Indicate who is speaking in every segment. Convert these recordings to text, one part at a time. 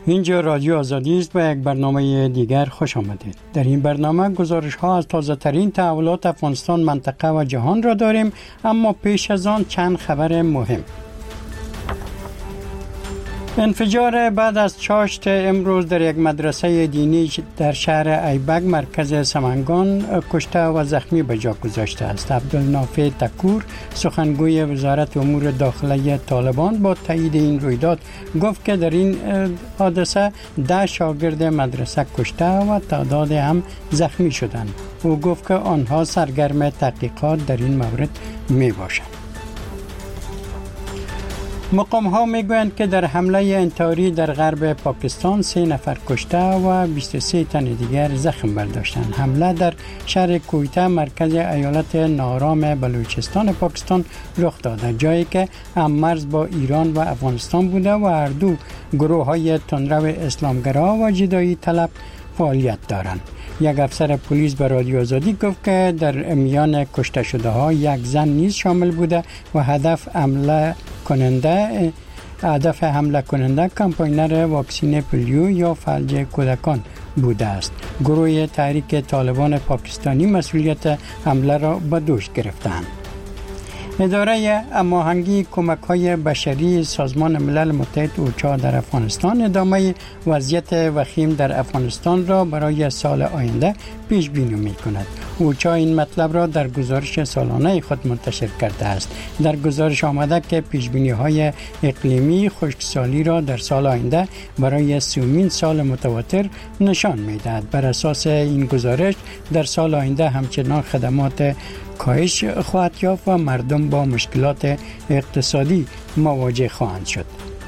Speaker 1: اینجا رادیو آزادی است و یک برنامه دیگر خوش آمدید. در این برنامه گزارش ها از تازه ترین تحولات افغانستان، منطقه و جهان را داریم، اما پیش از آن چند خبر مهم. انفجار بعد از چاشت امروز در یک مدرسه دینی در شهر ایبک مرکز سمنگان کشته و زخمی به جا گذاشته است. عبدالنافع تکور سخنگوی وزارت امور داخلی طالبان با تایید این رویداد گفت که در این حادثه 10 شاگرد مدرسه کشته و تعداد هم زخمی شدند. او گفت که آنها سرگرم تحقیقات در این مورد می باشند. مقام ها می گویند که در حمله انتحاری در غرب پاکستان 3 نفر کشته و 23 تن دیگر زخم برداشتند. حمله در شهر کویته مرکز ایالت ناآرام بلوچستان پاکستان رخ داده، جایی که هم مرز با ایران و افغانستان بوده و هر دو گروه های تندرو اسلامگرا و جدایی طلب فعالیت دارند. یک افسر پلیس به رادیو آزادی گفت که در میان کشته شده ها یک زن نیز شامل بوده و هدف حمله کننده کمپاینر واکسین پولیو یا فلج کودکان بوده است. گروه تحریک طالبان پاکستانی مسئولیت حمله را به دوش گرفتند. اداره هماهنگی کمک‌های بشری سازمان ملل متحد اوچا در افغانستان ادامه وضعیت وخیم در افغانستان را برای سال آینده پیش بینی می‌کند. اوچا این مطلب را در گزارش سالانه خود منتشر کرده است. در گزارش آمده که پیش‌بینی‌های اقلیمی خشکسالی را در سال آینده برای 30مین سال متواتر نشان می‌دهد. بر اساس این گزارش در سال آینده همچنان خدمات کاهش خواهد یافت و مردم با مشکلات اقتصادی مواجه خواهند شد.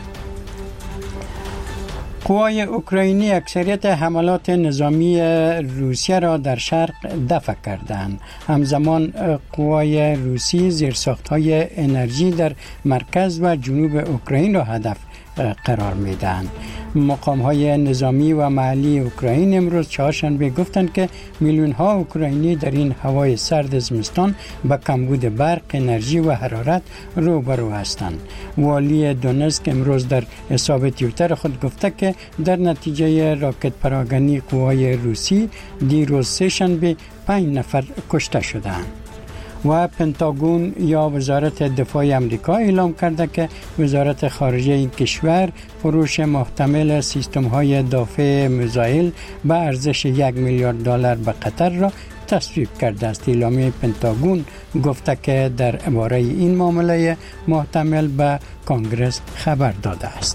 Speaker 1: قوای اوکراینی اکثریت حملات نظامی روسیه را در شرق دفع کردند. همزمان قوای روسی زیرساخت‌های انرژی در مرکز و جنوب اوکراین را هدف قرار میدهند. مقام‌های نظامی و محلی اوکراین امروز چهارشنبه گفتند که میلیون‌ها اوکراینی در این هوای سرد زمستان با کمبود برق، انرژی و حرارت روبرو هستند. والی دونتسک امروز در حساب توییتر خود گفته که در نتیجه راکت پراکنی قوای روسی دیروز سه‌شنبه 5 نفر کشته شدند. و پنتاگون یا وزارت دفاع آمریکا اعلام کرده که وزارت خارجه این کشور فروش محتمل سیستم‌های دفاع میزایل به ارزش $1 میلیارد به قطر را تصویب کرده است. اعلامیه پنتاگون گفته که درباره این معامله محتمل به کنگره خبر داده است.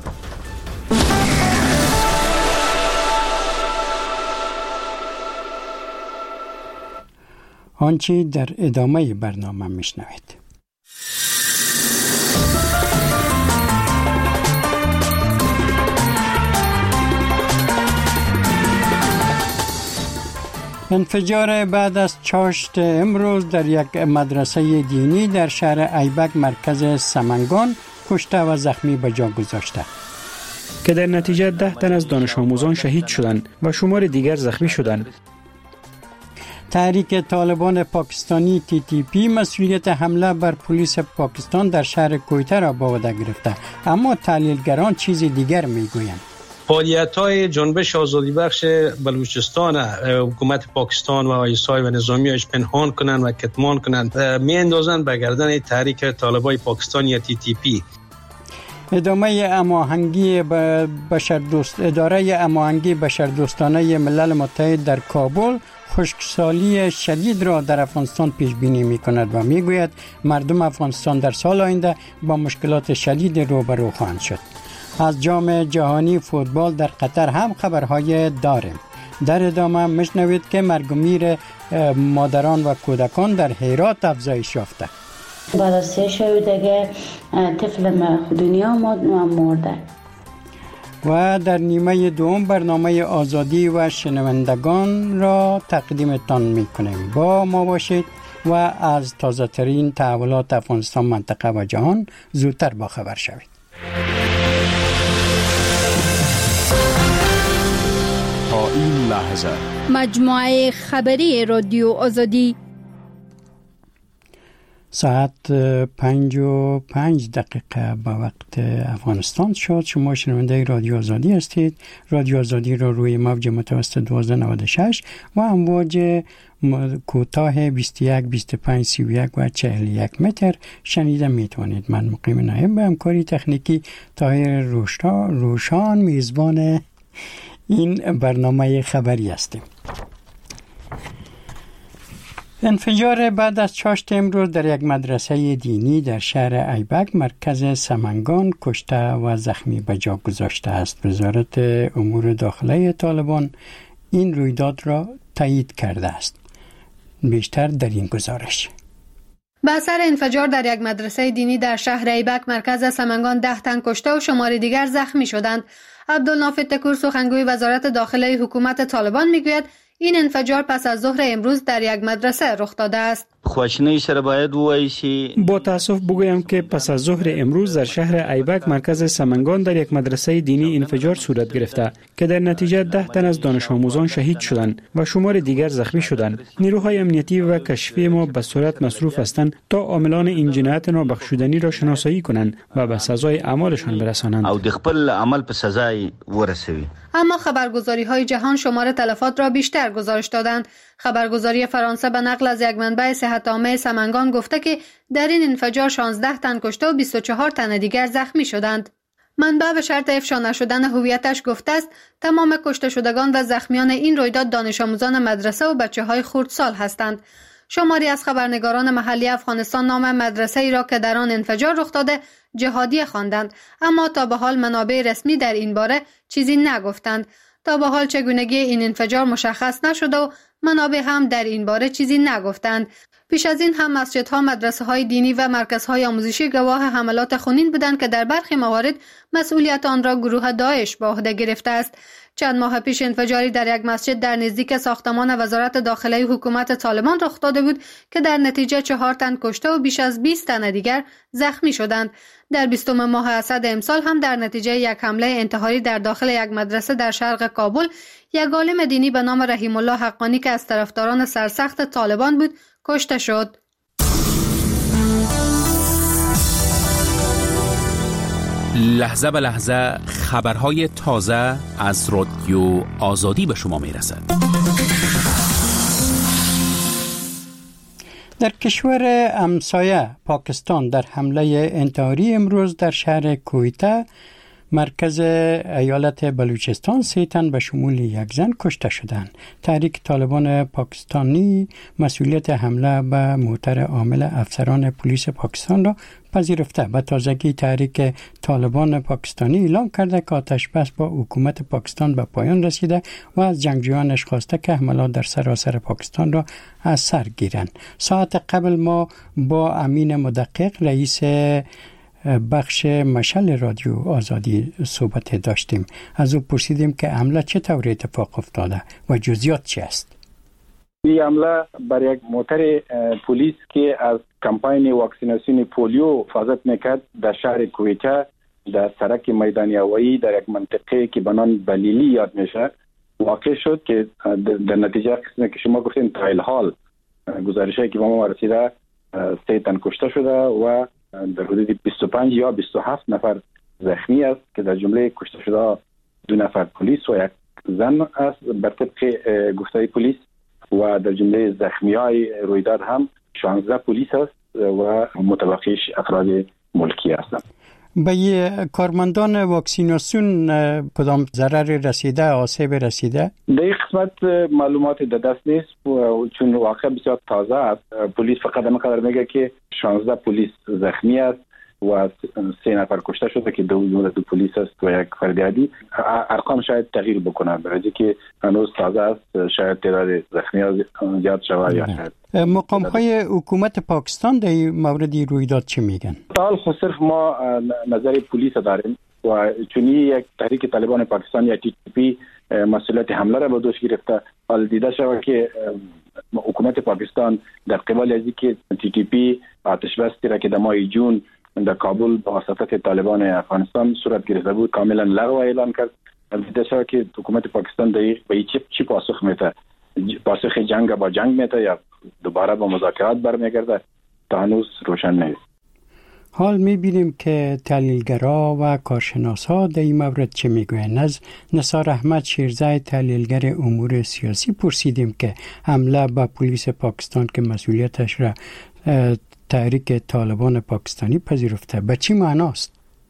Speaker 1: آنچه در ادامه برنامه میشنوید. انفجار بعد از چاشت امروز در یک مدرسه دینی در شهر ایبک مرکز سمنگان کشته و زخمی به جا گذاشته
Speaker 2: که در نتیجه 10 تن از دانش آموزان شهید شدند و شمار دیگر زخمی شدند.
Speaker 1: تحریک طالبان پاکستانی TTP مسئولیت حمله بر پلیس پاکستان در شهر کویته را به عهده گرفته، اما تحلیلگران چیز دیگر میگویند.
Speaker 3: فعالیت‌های جنبش آزادی بخش بلوچستان حکومت پاکستان و آیسای و نظامی‌اش پنهان کنند و کتمان کنند می‌اندازند به گردن تحریک طالبان پاکستان یا TTP.
Speaker 1: اداره هماهنگی بشردوستانه ملل متحد در کابل خشکسالی شدید را در افغانستان پیش بینی می‌کند و می‌گوید مردم افغانستان در سال آینده با مشکلات شدید روبرو خواهند شد. از جام جهانی فوتبال در قطر هم خبرهای داریم. در ادامه میشنوید که مرگ و میر مادران و کودکان در هرات افزایش یافته.
Speaker 4: بعد از 3 شهودگی طفل دنیا مرده.
Speaker 1: و در نیمه دوم برنامه آزادی و شنوندگان را تقدیمتان میکنیم. با ما باشید و از تازه ترین تحولات افغانستان، منطقه و جهان زودتر با خبر شوید.
Speaker 5: تا این لحظه
Speaker 6: مجموعه خبری رادیو آزادی
Speaker 1: ساعت 5:05 به وقت افغانستان شد. شما شنونده رادیو آزادی هستید. رادیو آزادی را روی موج متوسط 1296 و امواج کوتاه 21 25 31 و 41 متر شنیده میتونید. من مقیم نایب به همکاری تکنیکی طاهر روشان میزبان این برنامه خبری هستیم. انفجار بعد از چاشت امروز در یک مدرسه دینی در شهر ایبک مرکز سمنگان کشته و زخمی به جا گذاشته است. وزارت امور داخلی طالبان این رویداد را تایید کرده است. بیشتر در این گزارش.
Speaker 6: به اثر انفجار در یک مدرسه دینی در شهر ایبک مرکز سمنگان 10 تن کشته و شمار دیگر زخمی شدند. عبدالنافع تکور سخنگوی وزارت داخلی حکومت طالبان میگوید این انفجار پس از ظهر امروز در یک مدرسه رخ داده است.
Speaker 7: خواشنی سره باید وایسی.
Speaker 2: با تاسف بگویم که پس از ظهر امروز در شهر ایبک مرکز سمنگان در یک مدرسه دینی انفجار صورت گرفته که در نتیجه 10 تن از دانش آموزان شهید شدند و شمار دیگر زخمی شدند. نیروهای امنیتی و کشفی ما به صورت مصروف هستند تا عاملان این جنایت نابخشودنی را شناسایی کنند و به سزای اعمالشان برسانند
Speaker 7: او د خپل عمل په سزای ورسوي.
Speaker 6: اما خبرگزاری‌های جهان شمار تلفات را بیشتر گزارش دادند. خبرگزاری فرانسه به نقل از یک منبع صحت‌عامه سمنگان گفته که در این انفجار 16 تن کشته و 24 تن دیگر زخمی شدند. منبع به شرط افشا نشدن هویتش گفته است تمام کشته شدگان و زخمیان این رویداد دانش آموزان مدرسه و بچه‌های خردسال هستند. شماری از خبرنگاران محلی افغانستان نام مدرسه ای را که در آن انفجار رخ داده جهادی خواندند، اما تا به حال منابع رسمی در این باره چیزی نگفتند. تا به حال چگونگی این انفجار مشخص نشده و منابع هم در این باره چیزی نگفتند. پیش از این هم مسجدها، مدرسه‌های دینی و مرکزهای آموزشی گواه حملات خونین بودند که در برخی موارد مسئولیت آن را گروه داعش به عهده گرفته است. چند ماه پیش انفجاری در یک مسجد در نزدیک ساختمان وزارت داخلی حکومت طالبان رخ داده بود که در نتیجه 4 تن کشته و بیش از 20 تن دیگر زخمی شدند. در 20 ماه اسد امسال هم در نتیجه یک حمله انتحاری در داخل یک مدرسه در شرق کابل یک عالم دینی به نام رحیم الله حقانی که از طرفداران سرسخت طالبان بود کشته شد.
Speaker 8: لحظه به لحظه خبرهای تازه از رادیو آزادی به شما میرسد.
Speaker 1: در کشور همسایه پاکستان در حمله انتحاری امروز در شهر کویته مرکز ایالت بلوچستان 3 تن به شمول یک زن کشته شدند. تحریک طالبان پاکستانی مسئولیت حمله به موتر عامل افسران پلیس پاکستان را پذیرفته. به تازگی تحریک طالبان پاکستانی اعلام کرده که آتش بس با حکومت پاکستان به پایان رسیده و از جنگجویانش خواسته که حملات در سراسر پاکستان را از سر گیرند. ساعت قبل ما با امین مدقق رئیس بخش مشعل رادیو آزادی صحبت داشتیم. از او پرسیدیم که حمله چطور اتفاق افتاده و جزئیات چی است.
Speaker 9: این حمله بر یک موتر پلیس که از کمپاین واکسیناسیون پولیو حفاظت میکرد در شهر کویته در سرک میدان هوایی در یک منطقه که به نام بلیلی یاد میشه واقع شد که در نتیجه قسمی که شما گفتین تا الحال گزارشی که به ما رسیده 3 تن کشته شده و در حدود 25 یا 27 نفر زخمی است که در جمله کشته شده 2 نفر پلیس و یک زن است بر طبق گفته پلیس و در جمله زخمیای رویداد هم 16 پلیس است و متبقیش افراد ملکی هستند.
Speaker 1: به کارمندان واکسیناسیون کدام ضرر رسیده، آسیب رسیده؟
Speaker 9: در این قسمت معلومات در دست نیست چون واقع بسیار تازه است. پلیس فقط همینقدر میگه که 16 پلیس زخمی است و 3 نفر کشته شده که 2 پلیس است و یک فرد عادی. ارقام شاید تغییر بکنه برای که هنوز تازه است، شاید تعداد زخمی‌ها زیاد شود یا شاید.
Speaker 1: مقام‌های حکومت پاکستان در این مورد رویداد چی میگن؟
Speaker 9: حال خود صرف ما نظر پلیس داریم و چون یک تحریک طالبان پاکستان یا TTP مسئولیت حمله را به دوش گرفته. حال دیده شود که حکومت پاکستان در قبال از اینکه TTP آتش بستی را که در ماه جون در کابل با واسطه طالبان افغانستان صورت گرفته بود کاملا لغو اعلان کرد. دیده شود که حکومت پاکستان به چی پاسخ میده؟ پاسخ جنگ با جنگ میده یا دوباره با مذاکرات برمیگرده؟ تا هنوز روشن نیست.
Speaker 1: حال می‌بینیم که تحلیلگرا و کارشناسا در این مورد چه میگویند. از نثار احمد شیرزای تحلیلگر امور سیاسی پرسیدیم که حمله به پلیس پاکستان که مسئولیتش را تحریک طالبان پاکستانی پذیرفته به چی معناست؟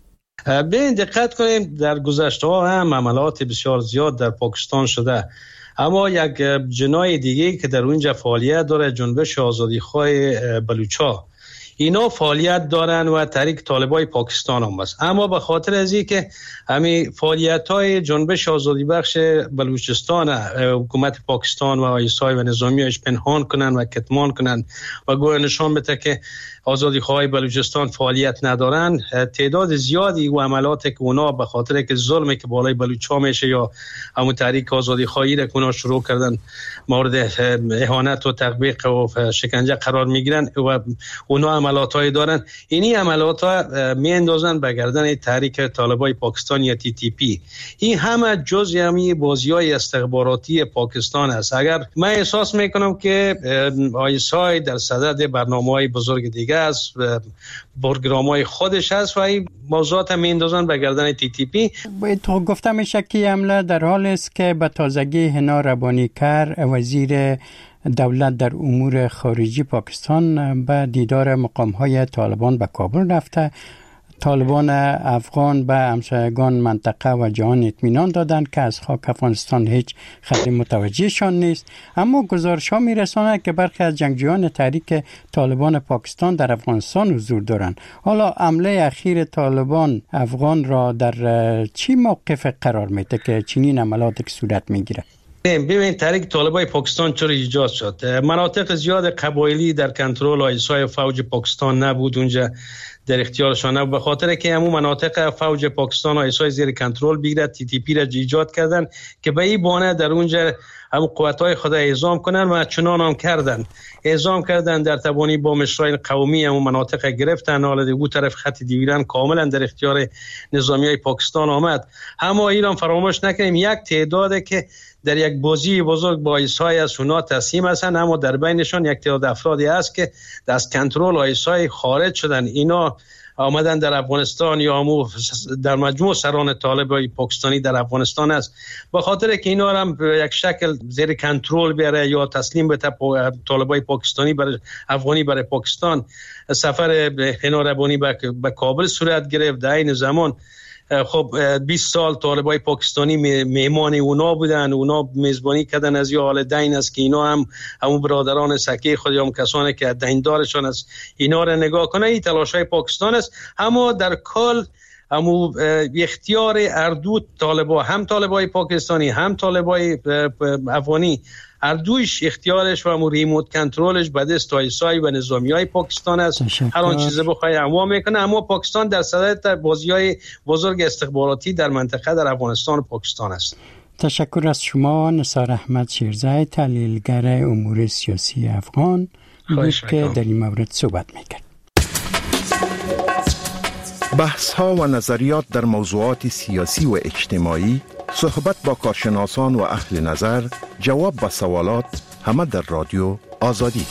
Speaker 3: ببین دقت کنیم در گذشته ها هم حملات بسیار زیاد در پاکستان شده، اما یک جناح دیگه که در اونجا فعالیت داره جنبش آزادیخواه بلوچا، اینا فعالیت دارن و تحریک طالبای پاکستان هم است. اما به خاطر از این که همین فعالیت‌های جنبش آزادی بخش بلوچستان حکومت پاکستان و آیسای و نظامی‌هاش پنهان کنن و کتمان کنن و گویا نشان بده که آزادیخواه بلوچستان فعالیت ندارن، تعداد زیادی و عملاتی که اونا به خاطر که ظلمی که بالای بلوچا میشه یا همون تحریک آزادیخواهی را که اونا شروع کردن مورد اهانت و تطبیق و شکنجه قرار میگیرن و اونا عملاتای دارن، اینی عملات‌ها میاندازن به گردن تحریک طالبای پاکستان یا TTP. این همه جزء همین بازی‌های استخباراتی پاکستان است. اگر من احساس میکنم که آیسای در صدد برنامه‌های بزرگ دیگه است، پروگرام‌های خودش است و این موضوعات میاندازن به گردن TTP.
Speaker 1: تو گفته میشه که حمله در حال است که به تازگی حنا ربانیکر وزیر دولت در امور خارجی پاکستان به دیدار مقام‌های طالبان به کابل رفته. طالبان افغان به همسایگان منطقه و جهان اطمینان دادند که از خاک افغانستان هیچ خطری متوجهشان نیست، اما گزارش‌ها می‌رساند که برخی از جنگجویان تحریک طالبان پاکستان در افغانستان حضور دارند. حالا حمله اخیر طالبان افغان را در چی موقف قرار میده که چنین عملاتی صورت میگیره؟
Speaker 3: ببین تحریک طالبای پاکستان چرا ایجاد شد؟ مناطق زیاد قبایلی در کنترل آیسای فوج پاکستان نبود، اونجا در اختیارشان نبود، به خاطر که همون مناطق فوج پاکستان آیسای زیر کنترل بگیرد TTP را ایجاد کردن که به این بانه در اونجا هم قوت‌های خود اعزام کنن و چنان هم کردن، اعزام کردن در تبانی با مشرای قومی همون مناطق گرفتن. حالا دو طرف خط دیویران کاملا در اختیار نظامیای پاکستان آمد. اما ایران فراموش نکنیم یک تعداده که در یک بازی بزرگ با آیسای از اونا تسلیم هستند، اما در بینشان یک تعداد افرادی است که از کنترل آیسای خارج شدن. اینا آمدن در افغانستان یا همو در مجموع سران طالبای پاکستانی در افغانستان است، به خاطر که اینا هم یک شکل زیر کنترل بیاره یا تسلیم به طالبای پاکستانی برای افغانی برای پاکستان. سفر حنا ربانی به کابل صورت گرفت. در این زمان خب 20 سال طالبای پاکستانی مهمان اونا بودن، اونا میزبانی کردن از یه حال دین است که اینا هم همون برادران سکی خود یا هم کسانی که دیندارشان است اینا را نگاه کنه. این تلاشای پاکستان است، اما در کل همو اختیار اردو طالبا، هم طالبای پاکستانی هم طالبای افغانی، اردویش اختیارش و همون ریموت کنترلش به دست آیسای و نظامیای پاکستان است. هر آن چیزی بخوای انواع میکنه، اما پاکستان در صدد بازی‌های بزرگ استخباراتی در منطقه در افغانستان و پاکستان است.
Speaker 1: تشکر از شما نثار احمد شیرزای تحلیلگر امور سیاسی افغان که در این مورد صحبت میکرد.
Speaker 10: بحث‌ها و نظریات در موضوعات سیاسی و اجتماعی، صحبت با کارشناسان و اهل نظر، جواب به سوالات، همه در رادیو آزادی.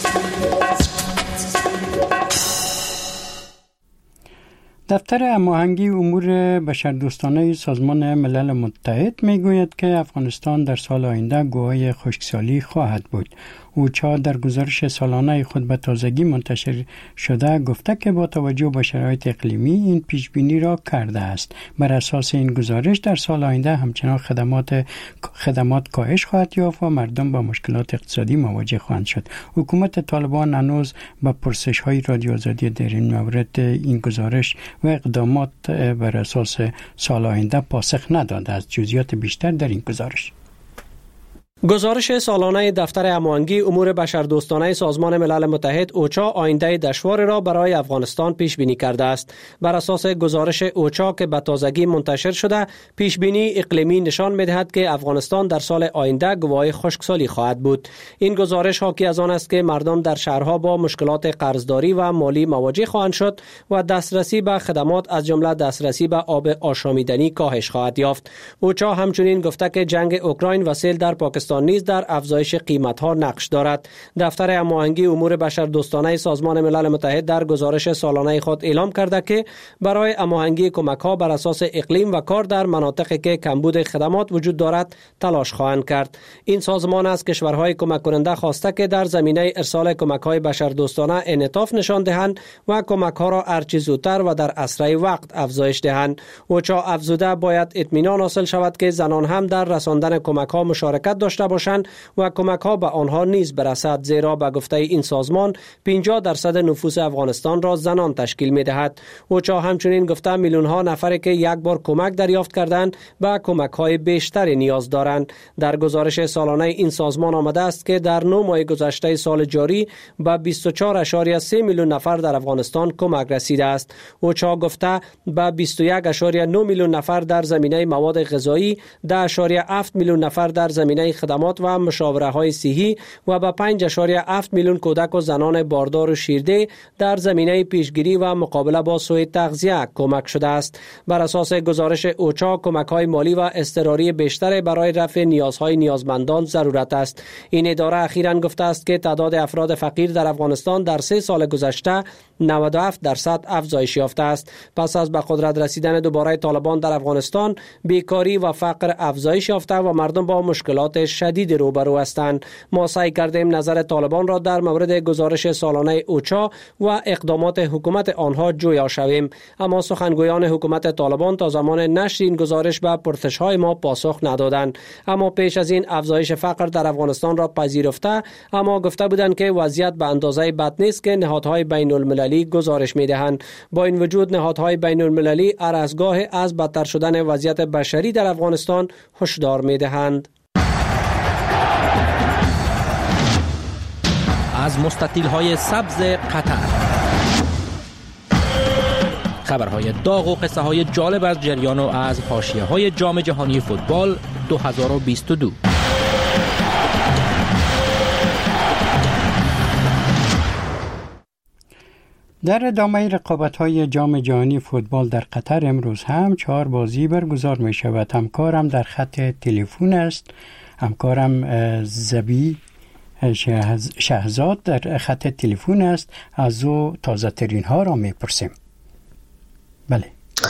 Speaker 1: دفتر هماهنگی امور بشردوستانه سازمان ملل متحد میگوید که افغانستان در سال آینده گواه خشکسالی خواهد بود. اوچا در گزارش سالانه خود به تازگی منتشر شده گفته که با توجه به شرایط اقلیمی این پیشبینی را کرده است. بر اساس این گزارش در سال آینده همچنان خدمات کاهش خواهد یافت و مردم با مشکلات اقتصادی مواجه خواهند شد. حکومت طالبان هنوز به پرسش‌های رادیو آزادی در این مورد این گزارش و اقدامات بر اساس سال آینده پاسخ نداده است. جزئیات بیشتر در این گزارش.
Speaker 11: گزارش سالانه دفتر هماهنگی امور بشردوستانه سازمان ملل متحد اوچا آینده دشوار را برای افغانستان پیش بینی کرده است. بر اساس گزارش اوچا که به تازگی منتشر شده، پیش بینی اقلیمی نشان می‌دهد که افغانستان در سال آینده گواه خشکسالی خواهد بود. این گزارش حاکی از آن است که مردم در شهرها با مشکلات قرضداری و مالی مواجه خواهند شد و دسترسی به خدمات از جمله دسترسی به آب آشامیدنی کاهش خواهد یافت. اوچا همچنین گفته که جنگ اوکراین و سیل در پاکستان افغانستان نیز در افزایش قیمت‌ها نقش دارد. دفتر هماهنگی امور بشردوستانه سازمان ملل متحد در گزارش سالانه خود اعلام کرده که برای هماهنگی کمک‌ها بر اساس اقلیم و کار در مناطقی که کمبود خدمات وجود دارد تلاش خواهند کرد. این سازمان از کشورهای کمک کننده خواسته که در زمینه ارسال کمک‌های بشردوستانه انعطاف نشان دهند و کمک‌ها را هرچه زودتر و در اسرع وقت افزایش دهند. اوچا افزوده باید اطمینان حاصل شود که زنان هم در رساندن کمک‌ها مشارکت داشته باشند و کمک‌ها به آنها نیز برسد، زیرا به گفته این سازمان 50% نفوس افغانستان را زنان تشکیل می‌دهد. اوچا همچنین گفته میلیون‌ها نفری که یک بار کمک دریافت کردند به کمک‌های بیشتری نیاز دارند. در گزارش سالانه این سازمان آمده است که در 9 ماه گذشته سال جاری به 24.3 میلیون نفر در افغانستان کمک رسیده است. اوچا گفته به 21.9 میلیون نفر در زمینه مواد غذایی، 10.7 میلیون نفر در زمینه خدمات و مشاوره‌های صحی و به 5.7 میلیون کودک و زنان باردار و شیرده در زمینه پیشگیری و مقابله با سوء تغذیه کمک شده است. بر اساس گزارش اوچا کمک‌های مالی و اضطراری بیشتر برای رفع نیازهای نیازمندان ضرورت است. این اداره اخیراً گفته است که تعداد افراد فقیر در افغانستان در 3 سال گذشته 97% افزایش یافته است. پس از به قدرت رسیدن دوباره طالبان در افغانستان، بیکاری و فقر افزایش یافته و مردم با مشکلات شدید روبرو هستند. ما سعی کردیم نظر طالبان را در مورد گزارش سالانه اوچا و اقدامات حکومت آنها جویا شویم، اما سخنگویان حکومت طالبان تا زمان نشر این گزارش به پرسش‌های ما پاسخ ندادند. اما پیش از این افزایش فقر در افغانستان را پذیرفته، اما گفته بودند که وضعیت به اندازه بد نیست که نهادهای بین‌المللی گزارش می‌دهند. با این وجود نهادهای بین‌المللی هر از گاهی از بدتر شدن وضعیت بشری در افغانستان هشدار می‌دهند.
Speaker 8: از مستطیل‌های سبز قطر، خبرهای داغ و قصه‌های جالب از جریان و از حاشیه‌های جام جهانی فوتبال 2022.
Speaker 1: در ادامه رقابت‌های جام جهانی فوتبال در قطر امروز هم 4 بازی برگزار می شود. همکارم در خط تلفن است. همکارم زبی شهزاد در خط تلفن است. از او تازه ترین ها را می پرسیم. بله.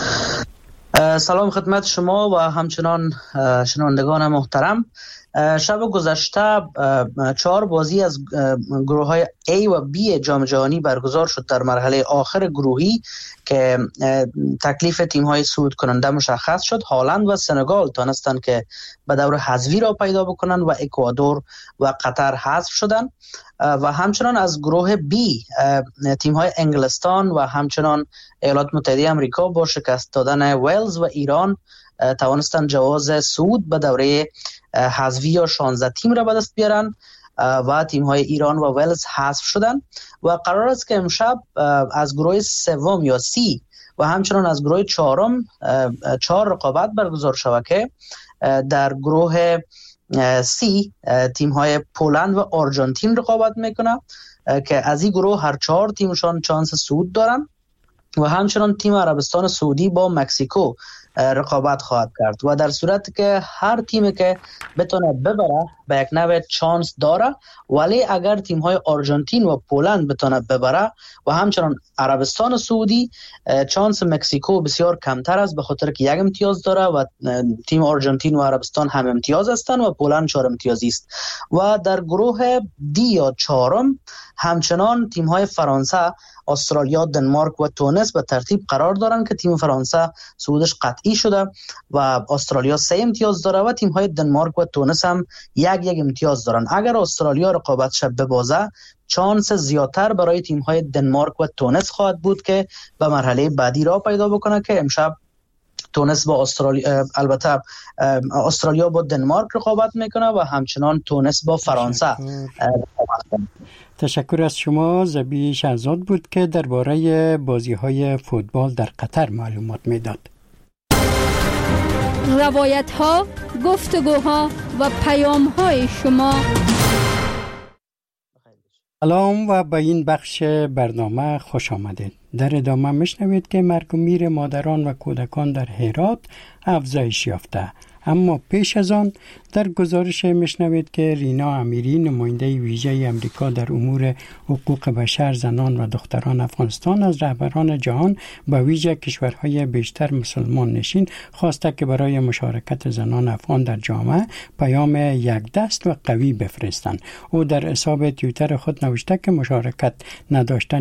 Speaker 12: سلام خدمت شما و همچنان شنوندگان محترم. شب گذشته 4 بازی از گروه های A و B جام جهانی برگزار شد. در مرحله آخر گروهی که تکلیف تیم های صعود کننده مشخص شد، هالند و سنگال تانستند که به دور حذفی را پیدا بکنند و اکوادور و قطر حذف شدند. و همچنان از گروه B تیم های انگلستان و همچنان ایالات متحده آمریکا با شکست دادن ولز و ایران توانستند جواز صعود به دوره حذفی یا 16 تیم را به دست بیارن و تیم های ایران و ولز حذف شدند و قرار است که امشب از گروه سوم یا C و همچنان از گروه چهارم 4 رقابت برگزار شود که در گروه C تیم های پولند و آرژانتین رقابت میکنه که از این گروه هر 4 تیمشان چانس صعود دارن و همچنان تیم عربستان سعودی با مکزیکو رقابت خواهد کرد و در صورتی که هر تیمی که بتونه ببره به یک نوع چانس داره، ولی اگر تیم های آرژانتین و پولند بتونه ببره و همچنان عربستان سعودی، چانس مکزیکو بسیار کمتر است به خاطر که 1 امتیاز داره و تیم آرژانتین و عربستان هم امتیاز هستند و پولند 4 امتیازی است. و در گروه D یا 4 همچنان تیم های فرانسه، استرالیا، دنمارک و تونس به ترتیب قرار دارند که تیم فرانسه صعودش قطعی شده و استرالیا 3 امتیاز داره و تیم های دنمارک و تونس هم 1 امتیاز دارن. اگر استرالیا رقابتش ببازه، چانس زیادتر برای تیم های دنمارک و تونس خواهد بود که به مرحله بعدی را پیدا بکنه که امشب تونس با استرالیا، البته استرالیا با دنمارک رقابت میکنه و همچنان تونس با فرانسه.
Speaker 1: تشکر از شما. زبی شهزاد بود که درباره بازی‌های فوتبال در قطر معلومات میداد.
Speaker 13: روایت‌ها، گفتگوها و پیام‌های شما.
Speaker 1: سلام و به این بخش برنامه خوش آمدید. در ادامه میشنوید که مرگ و میر مادران و کودکان در هرات افزایش یافته. اما پیش از آن در گزارش میشنوید که رینا امیری نماینده ویژه امریکا در امور حقوق بشر، زنان و دختران افغانستان از رهبران جهان به ویژه کشورهای بیشتر مسلمان نشین خواسته که برای مشارکت زنان افغان در جامعه پیام یک دست و قوی بفرستند. او در حساب توییتر خود نوشته که مشارکت نداشتن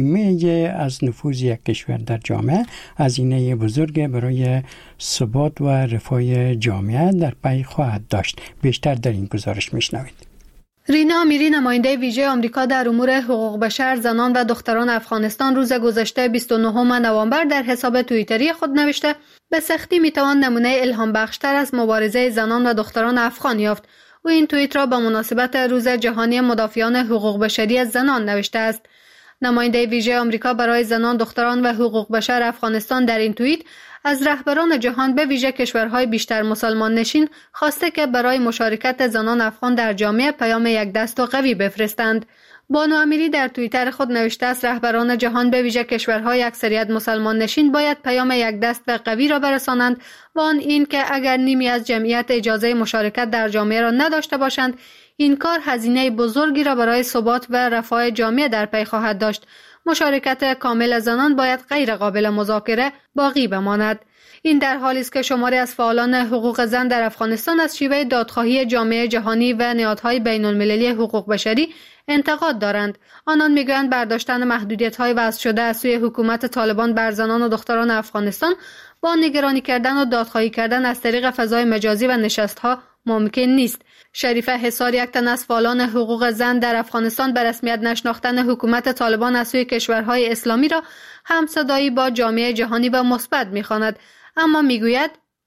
Speaker 1: نیمه از نفوذ یک کشور در جامعه هزینه بزرگ برای ثبات و رفاه جامعه در پی خواهد داشت. بیشتر در این گزارش میشنوید.
Speaker 6: رینا امیری نماینده ویژه آمریکا در امور حقوق بشر، زنان و دختران افغانستان روز گذشته 29 نوامبر در حساب توییتری خود نوشته به سختی میتوان نمونه الهام بخشتر از مبارزه زنان و دختران افغان یافت. او این توییت را به مناسبت روز جهانی مدافعان حقوق بشری از زنان نوشته است. نماینده ویژه آمریکا برای زنان، دختران و حقوق بشر افغانستان در این توییت از رهبران جهان به ویژه کشورهای بیشتر مسلمان نشین خواسته که برای مشارکت زنان افغان در جامعه پیام یک دست و قوی بفرستند. بانو امیری در توییتر خود نوشته است رهبران جهان به ویژه کشورهای اکثریت مسلمان نشین باید پیام یک دست و قوی را برسانند و آن این که اگر نیمی از جمعیت اجازه مشارکت در جامعه را نداشته باشند، این کار هزینه بزرگی را برای ثبات و رفاه جامعه در پی خواهد داشت. مشارکت کامل زنان باید غیر قابل مذاکره باقی بماند. این در حالی است که شماری از فعالان حقوق زن در افغانستان از شیوه دادخواهی جامعه جهانی و نهادهای بین المللی حقوق بشری انتقاد دارند. آنان میگویند برداشتن محدودیت‌های وضع شده از سوی حکومت طالبان بر زنان و دختران افغانستان با نگرانی کردن و دادخواهی کردن از طریق فضای مجازی و نشست‌ها ممکن نیست. شریفه حصار، یک تن از فعالان حقوق زن در افغانستان، به رسمیت نشناختن حکومت طالبان از سوی کشورهای اسلامی را همصدایی با جامعه جهانی و مثبت می‌خواند، اما میگوید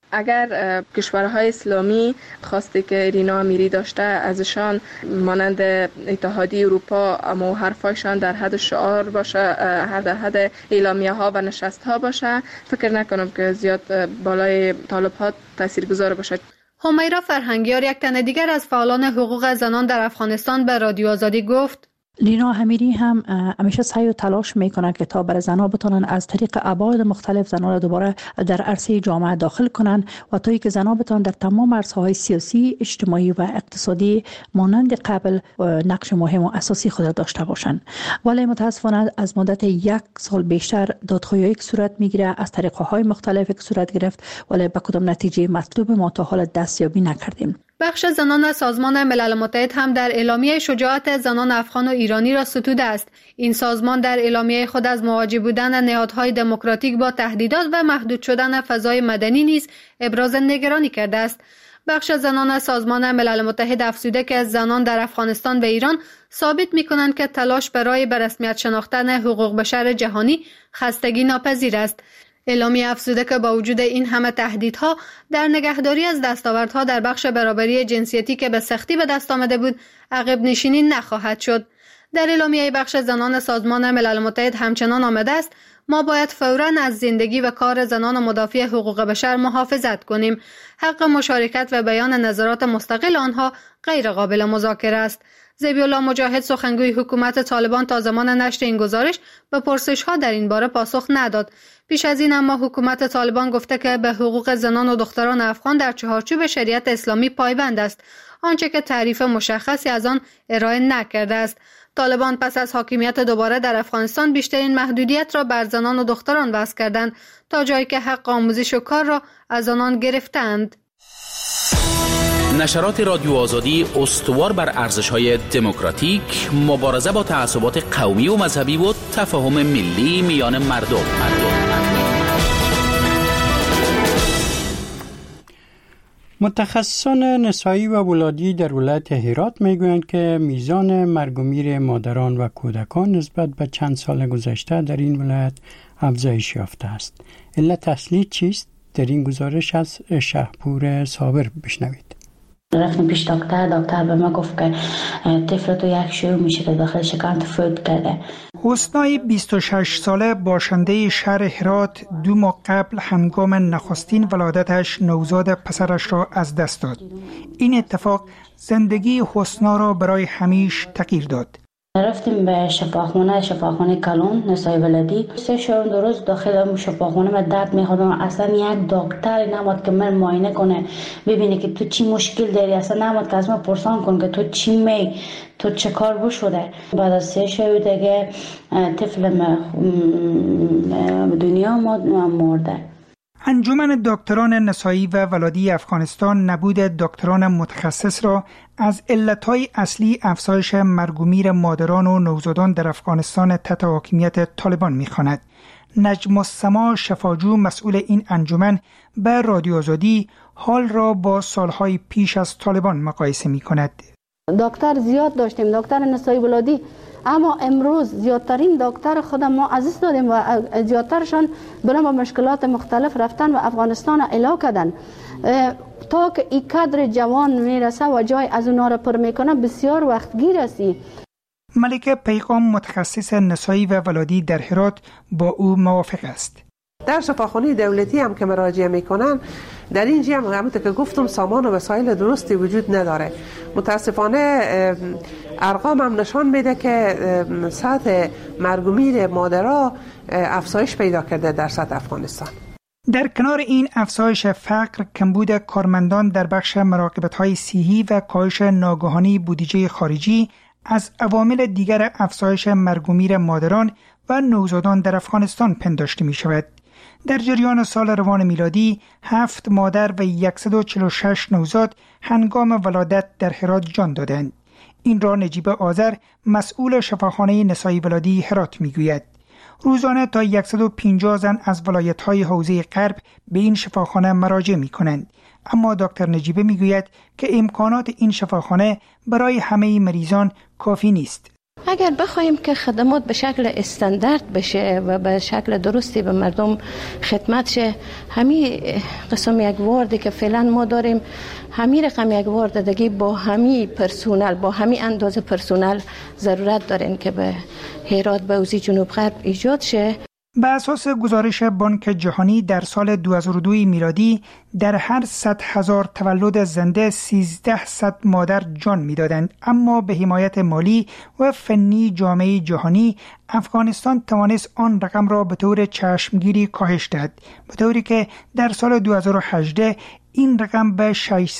Speaker 14: اگر کشورهای اسلامی خواسته که رینا امیری داشته ازشان مانند اتحادیه اروپا اما حرفایشان در حد شعار باشه، در حد اعلامیه ها و نشست ها باشه، فکر نکنم که زیاد بالای طالب ها تاثیرگذار باشه.
Speaker 6: همیرا فرهنگیار، یک تن دیگر از فعالان حقوق زنان در افغانستان، به رادیو آزادی گفت
Speaker 15: رینا امیری هم همیشه سعی و تلاش میکنه که تا برای زنان بتونن از طریق ابعاد مختلف زنان را دوباره در عرصه جامعه داخل کنن و تا اینکه زنان بتونن در تمام عرصه‌های سیاسی، اجتماعی و اقتصادی مانند قبل نقش مهم و اساسی خود داشته باشند. ولی متاسفانه از مدت یک سال بیشتر دادخواهی که صورت میگیره از طریق‌های مختلف که صورت گرفت، ولی به کدام نتیجه مطلوب ما تا حال دستیابی نکردیم.
Speaker 6: بخش زنان سازمان ملل متحد هم در اعلامیه شجاعت زنان افغان و ایرانی را ستوده است. این سازمان در اعلامیه خود از مواجه بودن نهادهای دموکراتیک با تهدیدات و محدود شدن فضای مدنی نیز ابراز نگرانی کرده است. بخش زنان سازمان ملل متحد افزوده که زنان در افغانستان و ایران ثابت می‌کنند که تلاش برای به رسمیت شناختن حقوق بشر جهانی خستگی ناپذیر است. اعلامیه افزوده که با وجود این همه تهدیدها در نگهداری از دستاوردها در بخش برابری جنسیتی که به سختی به دست آمده بود عقب نشینی نخواهد شد. در اعلامیه بخش زنان سازمان ملل متحد همچنان آمده است ما باید فوراً از زندگی و کار زنان مدافع حقوق بشر محافظت کنیم. حق مشارکت و بیان نظرات مستقل آنها غیر قابل مذاکره است. ذبیح الله مجاهد، سخنگوی حکومت طالبان، تا زمان نشر این گزارش به پرسش‌ها در این باره پاسخ نداد. پیش از این اما حکومت طالبان گفته که به حقوق زنان و دختران افغان در چهارچوب شریعت اسلامی پایبند است، آنچه که تعریف مشخصی از آن ارائه نکرده است. طالبان پس از حاکمیت دوباره در افغانستان بیشترین محدودیت را بر زنان و دختران وضع کردند، تا جایی که حق آموزش و کار را از آنان گرفتند.
Speaker 8: نشرات رادیو آزادی استوار بر ارزش‌های دموکراتیک، مبارزه با تعصبات قومی و مذهبی و تفاهم ملی میان مردم.
Speaker 1: متخصصان نسایی و ولادی در ولایت هرات میگویند که میزان مرگ و میر مادران و کودکان نسبت به چند سال گذشته در این ولایت افزایش یافته است. علت اصلی چیست؟ در این گزارش از شهپور صابر بشنوید.
Speaker 4: رفتیم پیش دکتر به ما گفت که طفل تو یک شیوع میشه که داخل شکم فوت کرده.
Speaker 16: حسنای 26 ساله باشنده شهر هرات 2 ماه قبل هنگام نخستین ولادتش نوزاد پسرش را از دست داد. این اتفاق زندگی حسنا را برای همیشه تغییر داد.
Speaker 4: رفتیم به شفاخانه کلون نسای ولدی 3 روز داخل شفاخانه من درد میخوردم. اصلا یک دکتر نمود که من معاینه کنه ببینه که تو چی مشکل داری، اصلا نمود که از من پرسان کن که تو چی تو چه کار بشده. بعد از 3 شب دیگه طفلم دنیا مرده.
Speaker 16: انجمن دکتران نسایی و ولادی افغانستان نبود دکتران متخصص را از علتهای اصلی افزایش مرگ و میر مادران و نوزادان در افغانستان تحت حاکمیت طالبان می‌خواند. نجم السما شفاجو مسئول این انجمن به رادیو آزادی حال را با سالهای پیش از طالبان مقایسه می‌کند.
Speaker 17: دکتر زیاد داشتیم، دکتر نسایی ولادی، اما امروز زیادترین دکتر خودم ما عزیز دادیم و زیادترشان برای با مشکلات مختلف رفتن و افغانستان اعلا کردن. تا که این کادر جوان میرسه و جای از اونا را پر میکنه بسیار وقت گیر است.
Speaker 16: ملکه پیغام متخصص نسایی و ولادی در هرات با او موافق است.
Speaker 18: در شفاخانه دولتی هم که مراجعه میکنن در اینجا هم همونطور که گفتم سامان و وسایل درستی وجود نداره. متاسفانه ارقام هم نشان میده که سطح مرگ و میر مادرها افزایش پیدا کرده در سطح افغانستان.
Speaker 16: در کنار این افزایش فقر، کمبود کارمندان در بخش مراقبت‌های صحی و کاهش ناگهانی بودجه خارجی از عوامل دیگر افزایش مرگ و میر مادران و نوزادان در افغانستان پنداشته می شود. در جریان سال روان میلادی 7 مادر و 146 نوزاد هنگام ولادت در هرات جان دادند. این را نجیب آذر مسئول شفاخانه نسایی ولادی هرات میگوید. روزانه تا 150 زن از ولایت‌های حوزه غرب به این شفاخانه مراجعه می‌کنند. اما دکتر نجیبه میگوید که امکانات این شفاخانه برای همه مریضان کافی نیست.
Speaker 19: اگر بخوایم که خدمات به شکل استاندارد بشه و به شکل درستی به مردم خدمت شه، همین قسم یک واردی که فعلا ما داریم، همین رقم یک وارد دیگه با همین پرسونل، با همین اندازه پرسونل ضرورت دارین که به هرات به حوزه جنوب غرب ایجاد شه.
Speaker 16: به اساس گزارش بانک جهانی در سال 2002 میلادی در هر 100,000 تولد زنده 1300 مادر جان میدادند، اما به حمایت مالی و فنی جامعه جهانی افغانستان توانست آن رقم را به طور چشمگیری کاهش دهد، به طوری که در سال 2018 این رقم به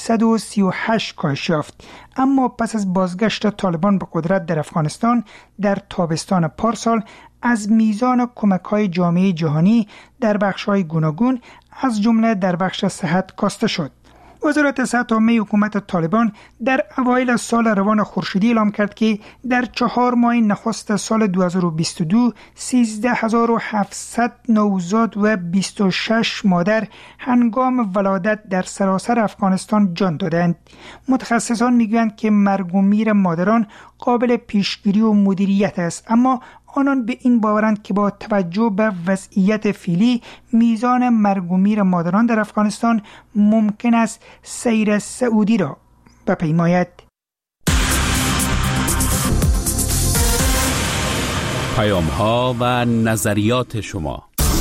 Speaker 16: 638 کاهش یافت. اما پس از بازگشت طالبان به قدرت در افغانستان در تابستان پارسال از میزان کمک‌های جامعه جهانی در بخش‌های گوناگون از جمله در بخش صحت کاسته شد. وزارت صحت عامه حکومت طالبان در اوایل سال روان خورشیدی اعلام کرد که در 4 ماه نخست سال 2022 13700 نوزاد و 26 مادر هنگام ولادت در سراسر افغانستان جان دادند. متخصصان میگویند که مرگ و میر مادران قابل پیشگیری و مدیریت است، اما آنان به این باورند که با توجه به وضعیت فعلی میزان مرگ و میر مادران در افغانستان ممکن است سیر سعودی را بپیماید.
Speaker 5: پیام‌ها و نظریات شما.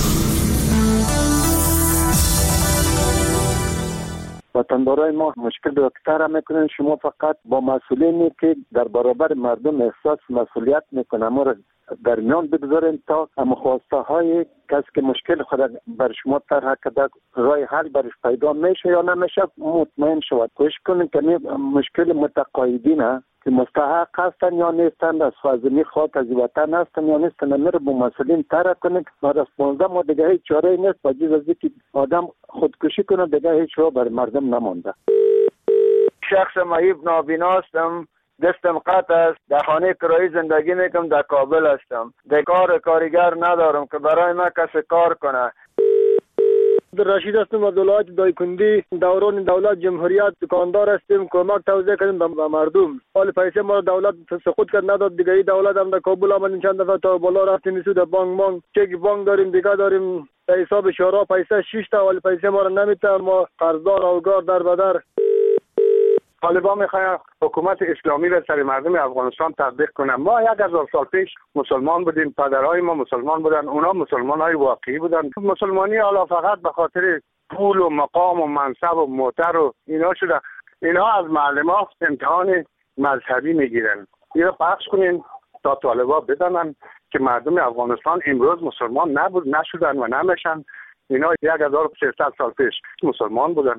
Speaker 9: وطندارای ما مشکل دکتر میکنن، شما فقط با مسئولینی که در برابر مردم احساس مسئولیت میکنن ما را در میان بگذارین تا خواسته های کسی که مشکل خود بر شما طرح کرده راه حل برش پیدا میشه یا نمیشه مطمئن شود. کوشش کنین که مشکل متقاعدین که مستحق هستن یا نیستن، از فاضلی خاک از وطن هستن یا نیستن، میره با مسئولین طرح کنین. بعد از 15 ماه دیگه هیچ چاره نیست با جز از اینکه آدم خودکشی کنه، دیگه هیچ راه بر مردم نمانده.
Speaker 20: شخص مهیب نابینا هستم، دستم قطع است، در خانه کرایی زندگی میکنم، در کابل هستم، در کارگر ندارم که برای من کسی کار کنه.
Speaker 21: رشید هستم از ولایت دایکندی، دوران دولت جمهوریت دکاندار هستیم، کمک توزیع کردیم به مردم. حال پیسه ما دولت سقوط کرد نداد دیگه. دولت هم در کابل آمدیم چند دفعه تا بالا رفتیم سود بانک چک بانک داریم دیگه، داریم در حساب شورا پیسه 6 تا، ولی پیسه ما رو نمیتن، ما قرضدار اوگار در بدر.
Speaker 22: طالبان میخواین حکومت اسلامی را سر مردم افغانستان تطبیق کنن. ما 1000 سال پیش مسلمان بودیم، پدرهای ما مسلمان بودن، اونا مسلمانای واقعی بودن. مسلمانی حالا فقط به خاطر پول و مقام و منصب و موتر و اینا شده. اینا از معلمان امتحان مذهبی میگیرن. اینو پخش کنین تا طالبا بدانن که مردم افغانستان امروز مسلمان نشدن و نمیشن. اینا 1300 سال پیش مسلمان بودن.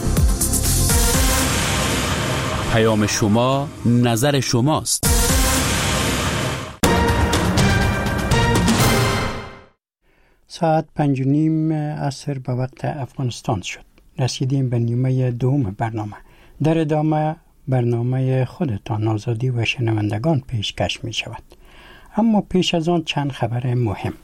Speaker 5: پیام شما، نظر شماست.
Speaker 1: ساعت 5:30 عصر به وقت افغانستان شد. رسیدیم به نیمه دوم برنامه. در ادامه برنامه خودتان آزادی و شنوندگان پیشکش می شود. اما پیش از آن چند خبر مهم.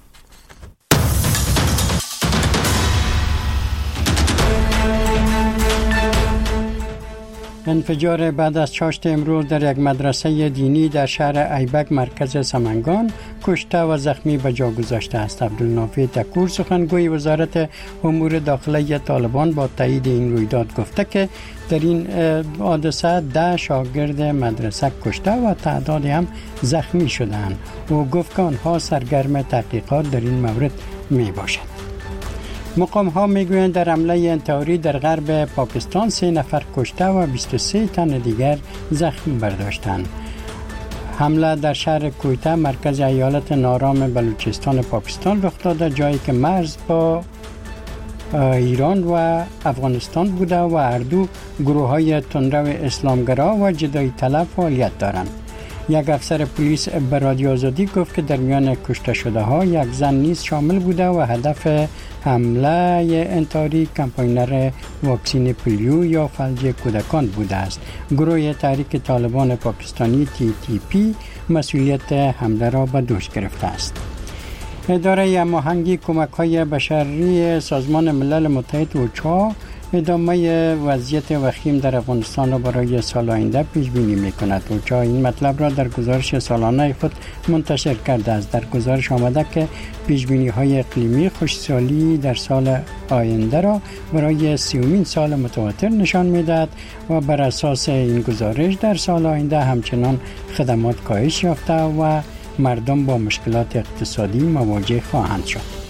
Speaker 1: انفجار بعد از چاشت امروز در یک مدرسه دینی در شهر ایبک مرکز سمنگان کشته و زخمی به جا گذاشته است. عبدالنافع تکور سخنگوی وزارت امور داخلی طالبان با تایید این رویداد گفته که در این حادثه 10 شاگرد مدرسه کشته و تعدادی هم زخمی شدند. او گفت که آنها سرگرم تحقیقات در این مورد می باشند. مقام ها میگویند در حمله انتحاری در غرب پاکستان 3 نفر کشته و 23 تن دیگر زخم برداشتند. حمله در شهر کویته مرکز ایالت نارام بلوچستان پاکستان رخ داده، جایی که مرز با ایران و افغانستان بوده و هر دو گروه های تندرو اسلامگرا و جدایی طلب فعالیت دارند. یک افسر پلیس به رادیو آزادی گفت که در میان کشته شده ها یک زن نیز شامل بوده و هدف حمله انتحاری کمپاینر واکسین پولیو یا فلج کودکان بوده است. گروه تحریک طالبان پاکستانی TTP مسئولیت حمله را به دوش گرفته است. اداره هماهنگی کمک‌های بشری سازمان ملل متحد اوچا ادامه وضعیت وخیم در افغانستان را برای سال آینده پیش بینی می‌کند. اوچا این مطلب را در گزارش سالانه خود منتشر کرده است. در گزارش آمده که پیش بینی‌های اقلیمی خشکسالی در سال آینده را برای 30مین سال متواتر نشان می‌دهد و بر اساس این گزارش در سال آینده همچنان خدمات کاهش یافته و مردم با مشکلات اقتصادی مواجه خواهند شد.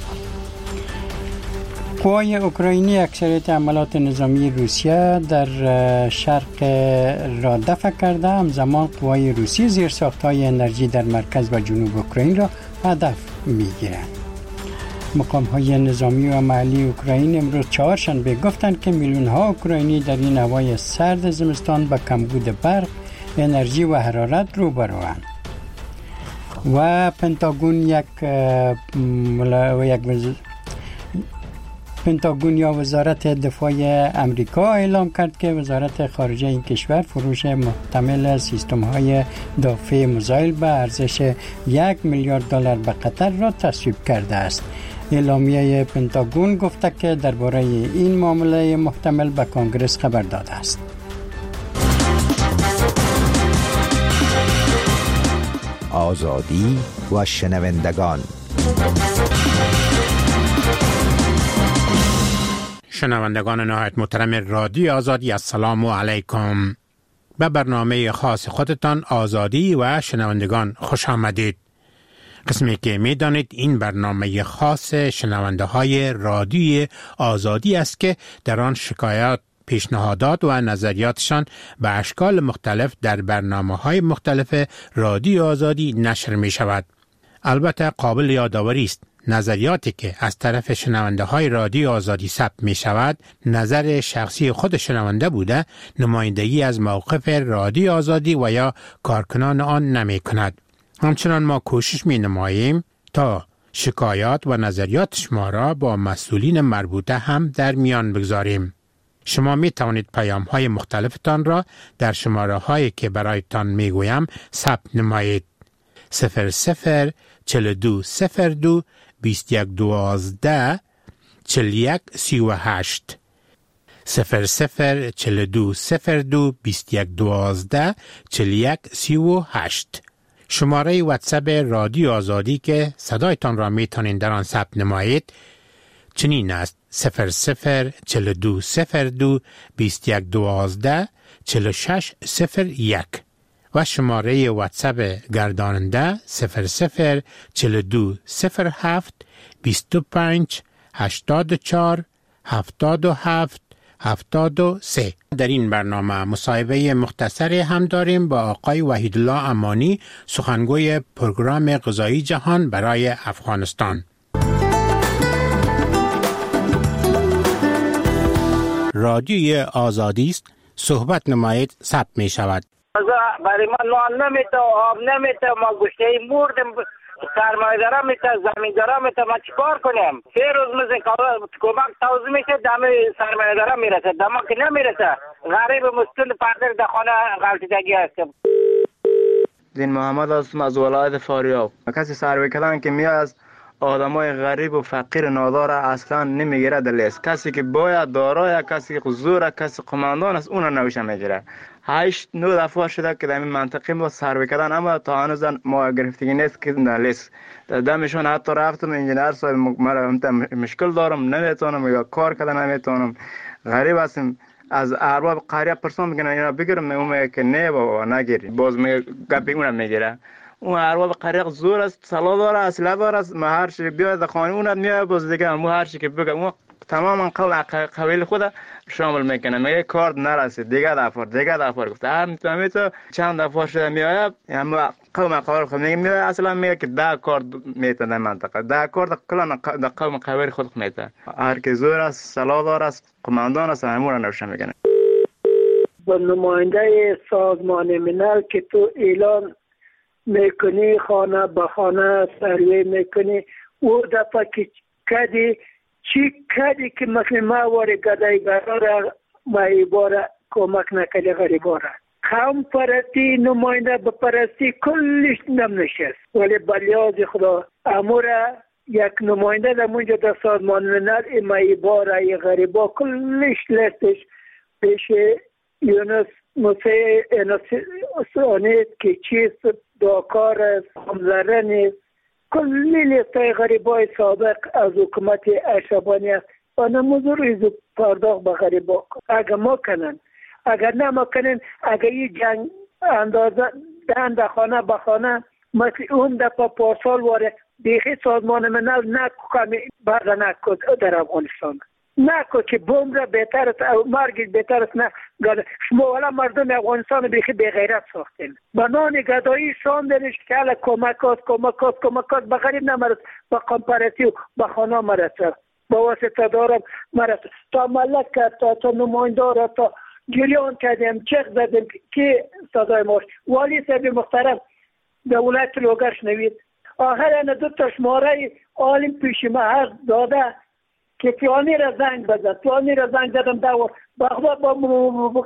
Speaker 1: قوای اوکراینی اکثریت عملات نظامی روسیه در شرق را دفع کرده، همزمان قوای روسی زیرساخت‌های انرژی در مرکز و جنوب اوکراین را هدف می‌گیرند. مقام‌های نظامی و محلی اوکراین امروز چهارشنبه گفتند که میلیون‌ها اوکراینی در این هوای سرد زمستان با کمبود برق، انرژی و حرارت روبروند. و پنتاگون یا وزارت دفاع امریکا اعلام کرد که وزارت خارجه این کشور فروش محتمل سیستم‌های دفاع میزایل به ارزش $1 میلیارد به قطر را تصویب کرده است. اعلامیه پنتاگون گفته که درباره این معامله محتمل به کنگره خبر داده است.
Speaker 2: آزادی و شنوندگان.
Speaker 7: شنوندگان نهایت محترم رادیو آزادی، السلام علیکم. به برنامه خاص خودتان آزادی و شنوندگان خوش آمدید. قسمی که می دانید این برنامه خاص شنونده های رادیو آزادی است که در آن شکایات، پیشنهادات و نظریاتشان به اشکال مختلف در برنامه‌های مختلف رادیو آزادی نشر می شود. البته قابل یادآوری است نظریاتی که از طرف شنونده های رادیو آزادی ثبت می شود نظر شخصی خود شنونده بوده، نمایندگی از موقف رادیو آزادی و یا کارکنان آن نمی کند. همچنان ما کوشش می نماییم تا شکایات و نظریات شما را با مسئولین مربوطه هم در میان بگذاریم. شما می توانید پیام های مختلفتان را در شماره هایی که برایتان می گویم ثبت نمایید. 00 42 02 21 12 41 38 00 42 02 21 12 41 38. شماره واتساپ رادیو آزادی که صدایتان را می توانید در آن ثبت نمایید چنین است: 00 42 02 21 12 46 01 و شماره واتساپ گرداننده 00 42 07 25 84 77 73. در این برنامه مصاحبه مختصری هم داریم با آقای وحیدالله امانی، سخنگوی پروگرام غذایی جهان برای افغانستان. رادیوی آزادی است، صحبت نمایید ثبت می شود.
Speaker 3: برای ما نان نمیته، آب نمیته، ما گوشته مردم، سرمایه‌دارا میته، زمیندارا میته، ما چیکار کنیم؟ 3 روز میزن کمک توزیع میشه، دم سرمایه‌دارا میرسه، دم ما که نمیرسه. غریب مسکین پردر در خانه غلطیدگی هستیم.
Speaker 10: دین محمد هستم از ولایت فاریاب. کسی سروی کردن که میاد از آدمای غریب و فقیر نادار اصلا نمیگیره در لیست. کسی که باید دارای، کسی که زور، کسی قماندان است، اون نوشه میگیره. 8-9 دفعه شده که در این منطقه ما سروی کردن، اما تا هنوز ما گرفتگی نیست که در لیست. دمشون حتی رفتم انجینر صاحب مشکل دارم، نمیتونم یا کار کردن نمیتونم. غریب هستم. از ارباب قریه پرسان میگن اینا بگیرم، اون که نه بابا نگیری، باز می گپی اونم میگیره. اون ارباب قریه زور است، سلا داره، اسلحه داره، ما هر چی بیاد خانه اونم میاد، باز دیگه مو هر چی که بگه اون تماما قبیل خود شامل میکنه. میگه کارت نرسید، دیگه دفعه گفت همین تو چند دفعه شده میاد، اما قوم قبیل خود میگه اصلا میگه که 10 کارت میته در منطقه، 10 کارت کلا در قوم قبیل خود میته. هر کی زور است، سلا داره است، قماندان است، همون رو نوشه میکنه.
Speaker 23: با نماینده سازمان ملل که تو اعلان میکنی، خانه به خانه سروی میکنی، او دفعه که کدی چی کدی که مثل ما واره گدایگارا را مایباره کمک نکلی غریباره. قوم پرستی نماینده بپرستی کلش نمنشست، ولی بلیاز خدا امورا یک نماینده در منجا در سازمان ملل مایباره غریبا کلش لستش پیش یونس موسی انسانیت که چیست داکار است، همزره نیست، کلی لیستای غریبای سابق از حکومت اشربانی است. آنها مزور ایزو پرداخت به غریبا. اگر ما کنن، اگر نما کنن، اگر یه جنگ اندازه دند خانه به خانه مثل اون دفعه پارسال واره بیخی سازمان ملل نکو کمی برده نکو در افغانستان نکو که بوم را بهتر است، مرگ بهتر است. نه شما والا مردم افغانستان بیخی به غیرت ساختین، بنان گدایی شاندنش که حالا کمک هست به غریب نمرد، به کمپارتی و به خانه مرد، با واسطه دارم مرد تا ملک کرد، تا نمایندار را تا جریان کردیم، چک زدیم که صدای ماش والی صاحب محترم دولت لوگر شنوید. آخر این 2 تا شماره عالم پیش ما هر داده که فلانی را زنگ بزد، فلانی را زنگ زدم دور بخدا با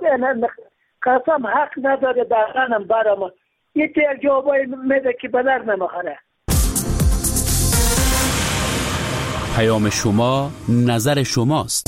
Speaker 23: قسم حق نداره دارنم برام یه تیر جوابای میده که بدر نمخره.
Speaker 5: پیام شما نظر شماست.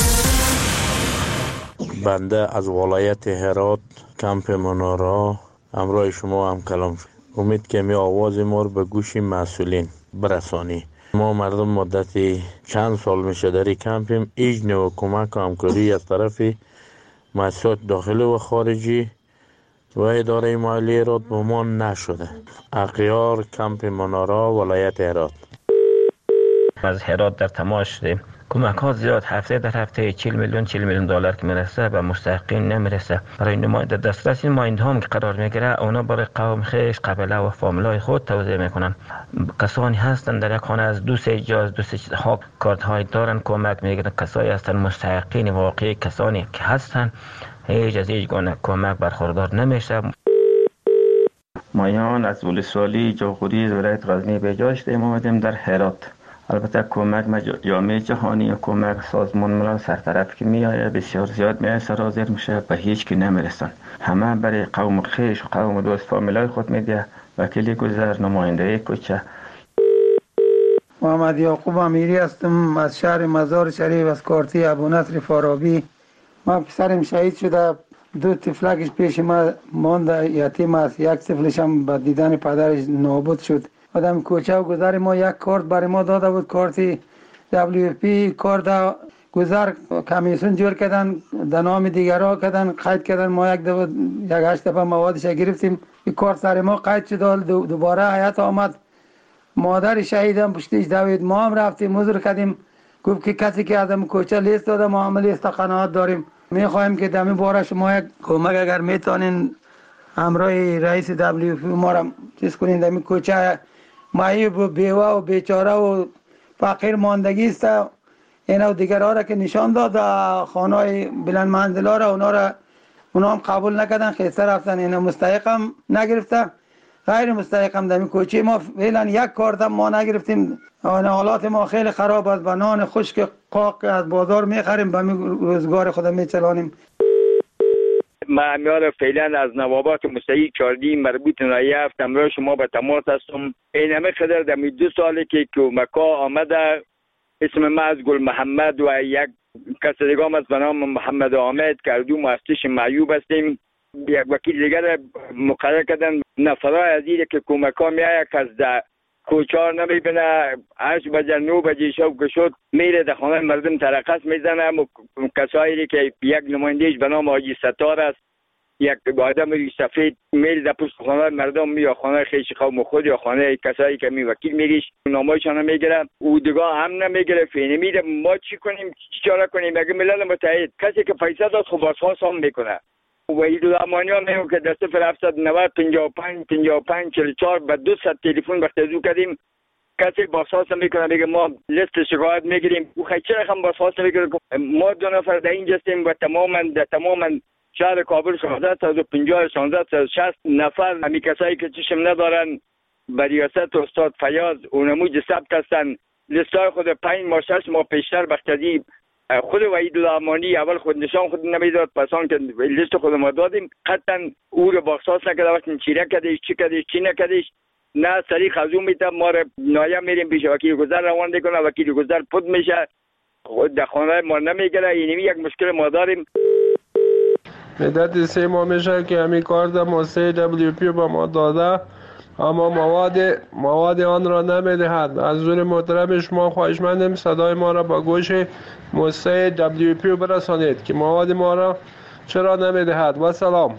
Speaker 24: بنده از ولایت هرات کمپ منارا همراه شما هم کلام. امید که می آواز ما رو به گوش مسئولین برسانی. ما مردم مدتی چند سال میشه در کمپیم، هیچ نوع کمک و همکاری از طرف مؤسسات داخلی و خارجی و اداره مالی هرات به ما نشده. اغیار کمپ منارا ولایت هرات.
Speaker 25: از هرات در تماس کمک ها زیاد هفته در هفته 40 میلیون دلار که میرسه و مستحقین نمیرسه. برای نماینده دسترس این مایند هم که قرار میگیره اونا برای قوم خیش قبیله و فامیلای خود توزیع میکنن. کسانی هستن در یک خانه از 2-3 جا 2-3 ها کارت های دارن کمک میگیرن. کسایی هستن مستحقین واقعی، کسانی که هستن هیچ از هیچ گونه کمک برخوردار نمیشه. مایان از ولسوالی جاخوری ولایت غزنی به جا شدیم اومدیم در هرات. البته کمک جامعه جهانی و کمک سازمان ملل سرطرف که میآید بسیار زیاد میآید سرازیر میشه به هیچ کی نمیرسن. همه برای قوم خیش و قوم دوست فامیلای خود میده. وکیل گذر، نماینده کوچه.
Speaker 26: محمد یعقوب امیری هستم از شهر مزار شریف از کارتی ابو نصر فارابی. ما پسرم شهید شده، 2 طفلکش پیش ما مانده یتیم است، یک طفلش هم با دیدن پدرش نابود شد. آدم کوچه و گذر ما یک کارت برای ما داده بود، کارتی WFP کارت گذر کمیسیون جور کردن، در نام دیگرها کردن، قید کردن. ما یک 8 دفعه موادش گرفتیم، این کارت سر ما قید شد. دوباره حیات آمد، مادر شهیدم پشتیش دوید. ما هم رفتیم حضور کردیم، گفت که کسی که آدم کوچه لیست داده ما هم لیست قناعت داریم. میخوایم که دمی باره شما یک کمک اگر میتونین همراه رئیس WFP ما را چیز کنین. دمی کوچه معیوب و بیوه و بیچاره و فقیر ماندگی است. اینا و دیگر ها را که نشان داد خانه بلند منزل ها را اونا هم قبول نکردن، خیسته رفتن. اینا مستحق هم نگرفته، غیر مستحق هم. دمی کوچه ما فعلا یک کارت هم ما نگرفتیم. حالات ما خیلی خراب است. با نان خشک قاق از بازار میخریم، به روزگار خود میچلانیم.
Speaker 6: من میار فعلا از نوابات مستحق چاردی مربوط نایه هفتم را شما به تماس هستم. این همه قدر دمی 2 ساله که کمکا آمده. اسم من از گل محمد و یک کس دیگه هم از به نام محمد آمد که دو مؤسسه معیوب هستیم. یک وکیل دیگر مقرر کردن. نفرای عزیزی که کمکا میایه که از کوچار نمیبینه، 8 بجه 9 بجه شب که شد میره در خانه مردم ترقص میزنه. کسایی که یک نمایندهش به نام حاجی ستار است، یک آدم سفید میل در پشت خانه مردم یا خانه خیش قوم خود یا خانه کسایی که می وکیل میگیش نامایشان نمیگیره، او دیگه هم نمیگیره. فینمیده ما چی کنیم، چی چاره کنیم؟ مگه ملل متحد کسی که پیسه داد خب بازخواست هم میکنه. وحید الامانی ها میگه که در 0790 55 55 44 به 200 تلفن بختزو کردیم، کسی بازخواست میکنه. میگه ما لیست شکایت میگیریم. او خیلی چرا هم بازخواست میکنه؟ ما 2 نفر در اینجا هستیم و تماما شهر کابل 1650 1660 نفر همی کسایی که چشم ندارن به ریاست استاد فیاض اونموج ثبت هستن. لیستای خود 5 ماه 6 ماه پیشتر بختزی خود وحید الامانی اول خود نشان خود نمیداد، پسان که لیست خود ما دادیم قطعا او رو بازخواست نکرده. وقتی چیره کردیش چی کردیش چی نکردیش نه سریع خزو میتم. ما رو نایم میریم پیش وکیل گذر روان دیکنه، وکیل گذر پد میشه خود در خانه ما نمیگره. اینمی یک مشکل ما داریم.
Speaker 11: مدت 3 ماه میشه که همین کار در موسسه WFP با ما داده اما مواد آن را نمیدهد. از حضور محترم شما خواهشمندم صدای ما را با گوش موسسه WFP برسانید که مواد ما را چرا نمیدهد. و سلام.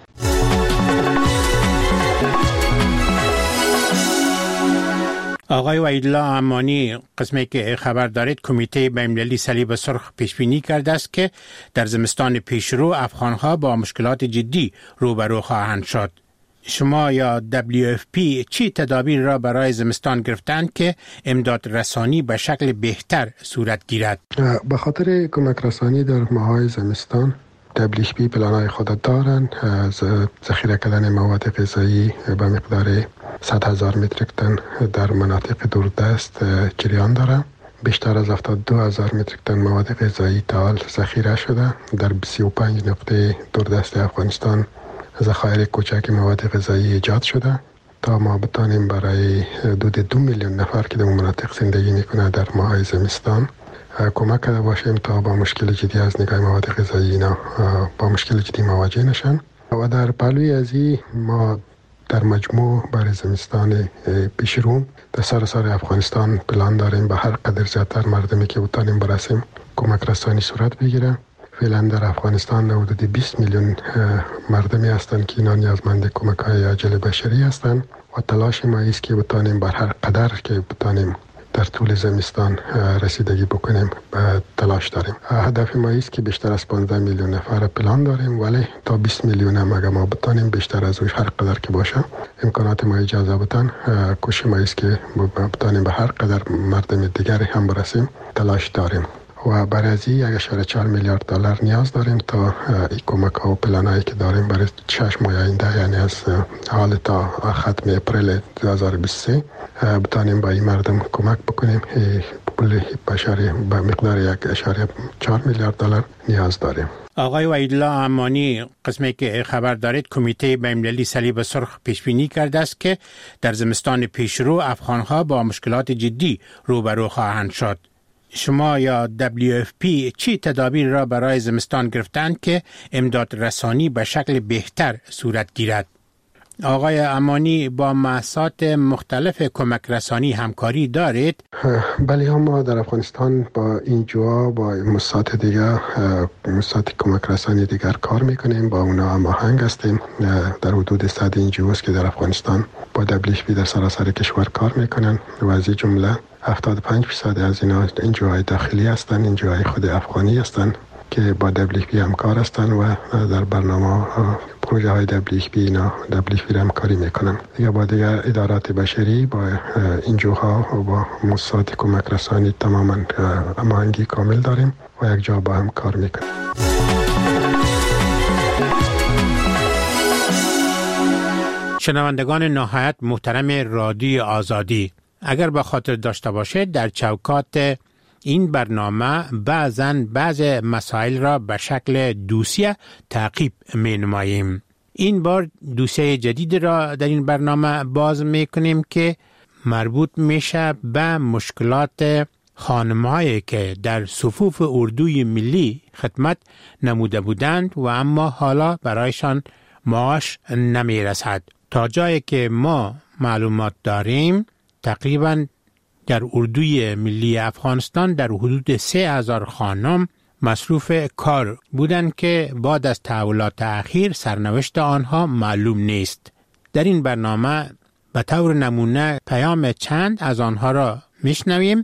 Speaker 7: آقای وحیدالله امانی، قسمی که خبر دارید کمیته بین‌المللی صلیب سرخ پیشبینی کرده است که در زمستان پیشرو افغانها با مشکلات جدی روبرو خواهند شد. شما یا WFP چی تدابیر را برای زمستان گرفتند که امداد رسانی به شکل بهتر صورت گیرد؟
Speaker 12: به خاطر کمک رسانی در ماهای زمستان WFP پلان‌های خود دارند. از ذخیره کردن مواد غذایی به مقدار 100,000 متریک تن در مناطق دوردست جریان دارد. بیشتر از 72,000 متریک تن مواد غذایی تا حال ذخیره شده. در 35 نقطه دوردست افغانستان ذخایر کوچک مواد غذایی ایجاد شده تا ما بتانیم برای حدود 2 میلیون نفر که در مناطق زندگی میکنه در ماه زمستان کمک کرده باشیم تا با مشکل جدی از نگاه مواد غذایی اینا با مشکل جدی مواجه نشن. و در پهلوی ازی ما در مجموع برای زمستان پیشرو در سراسر افغانستان پلان داریم به هر قدر زیادتر مردمی که بتانیم برسیم کمک رسانی صورت بگیره. فعلا در افغانستان حدود 20 میلیون مردمی هستند که اینا نیازمند کمک‌های عاجل بشری هستند و تلاش ما است که بتانیم بر هر قدر که بتانیم در طول زمستان رسیدگی بکنیم به تلاش داریم. هدف ما است که بیشتر از 15 میلیون نفر پلان داریم، ولی تا 20 میلیون هم اگر ما بتانیم بیشتر از اون هر قدر که باشه امکانات ما اجازه بدن کوشش ما است که بتانیم به هر قدر مردم دیگری هم برسیم تلاش داریم. و برای از 1.4 میلیارد دلار نیاز داریم تا این کمک ها و پلانایی که داریم برای 6 ماه آینده، یعنی از حال تا ختم اپریل 2023 بتانیم با این مردم کمک بکنیم. پول بشری به مقدار 1.4 میلیارد دلار نیاز داریم.
Speaker 7: آقای وحیدالله امانی، قسمی که خبر دارید کمیته بین‌المللی صلیب سرخ پیشبینی کرده است که در زمستان پیشرو افغانها با مشکلات جدی روبرو خواهند شد. شما یا WFP چی تدابیر را برای زمستان گرفتند که امداد رسانی به شکل بهتر صورت گیرد؟ آقای امانی، با مؤسسات مختلف کمک رسانی همکاری دارید؟
Speaker 12: بله، ما در افغانستان با اینجا با مؤسسات دیگر مؤسسات کمک رسانی دیگر کار میکنیم، با اونا هماهنگ هستیم. در حدود 100 NGOs که در افغانستان با WFP در سراسر کشور کار میکنن و از این جمله 75% از اینا NGOهای داخلی هستن، NGOهای خود افغانی هستن که با WFP همکار هستند و در برنامه پروژه های WFP اینا WFP همکاری میکنن. یا با دیگر ادارات بشری با NGO و با مؤسسات کمک رسانی تماما هماهنگی کامل داریم و یک جا با هم کار میکنیم.
Speaker 7: شنوندگان نهایت محترم رادیو آزادی، اگر به خاطر داشته باشید در چوکات این برنامه بعض مسائل را به شکل دوسیه تعقیب می نماییم. این بار دوسیه جدید را در این برنامه باز می کنیم که مربوط میشه به مشکلات خانم‌هایی که در صفوف اردوی ملی خدمت نموده بودند و اما حالا برایشان معاش نمی رسد. تا جایی که ما معلومات داریم تقریباً در اردوی ملی افغانستان در حدود 3000 خانم مصروف کار بودند که بعد از تحولات اخیر سرنوشت آنها معلوم نیست. در این برنامه به طور نمونه پیام چند از آنها را میشنویم.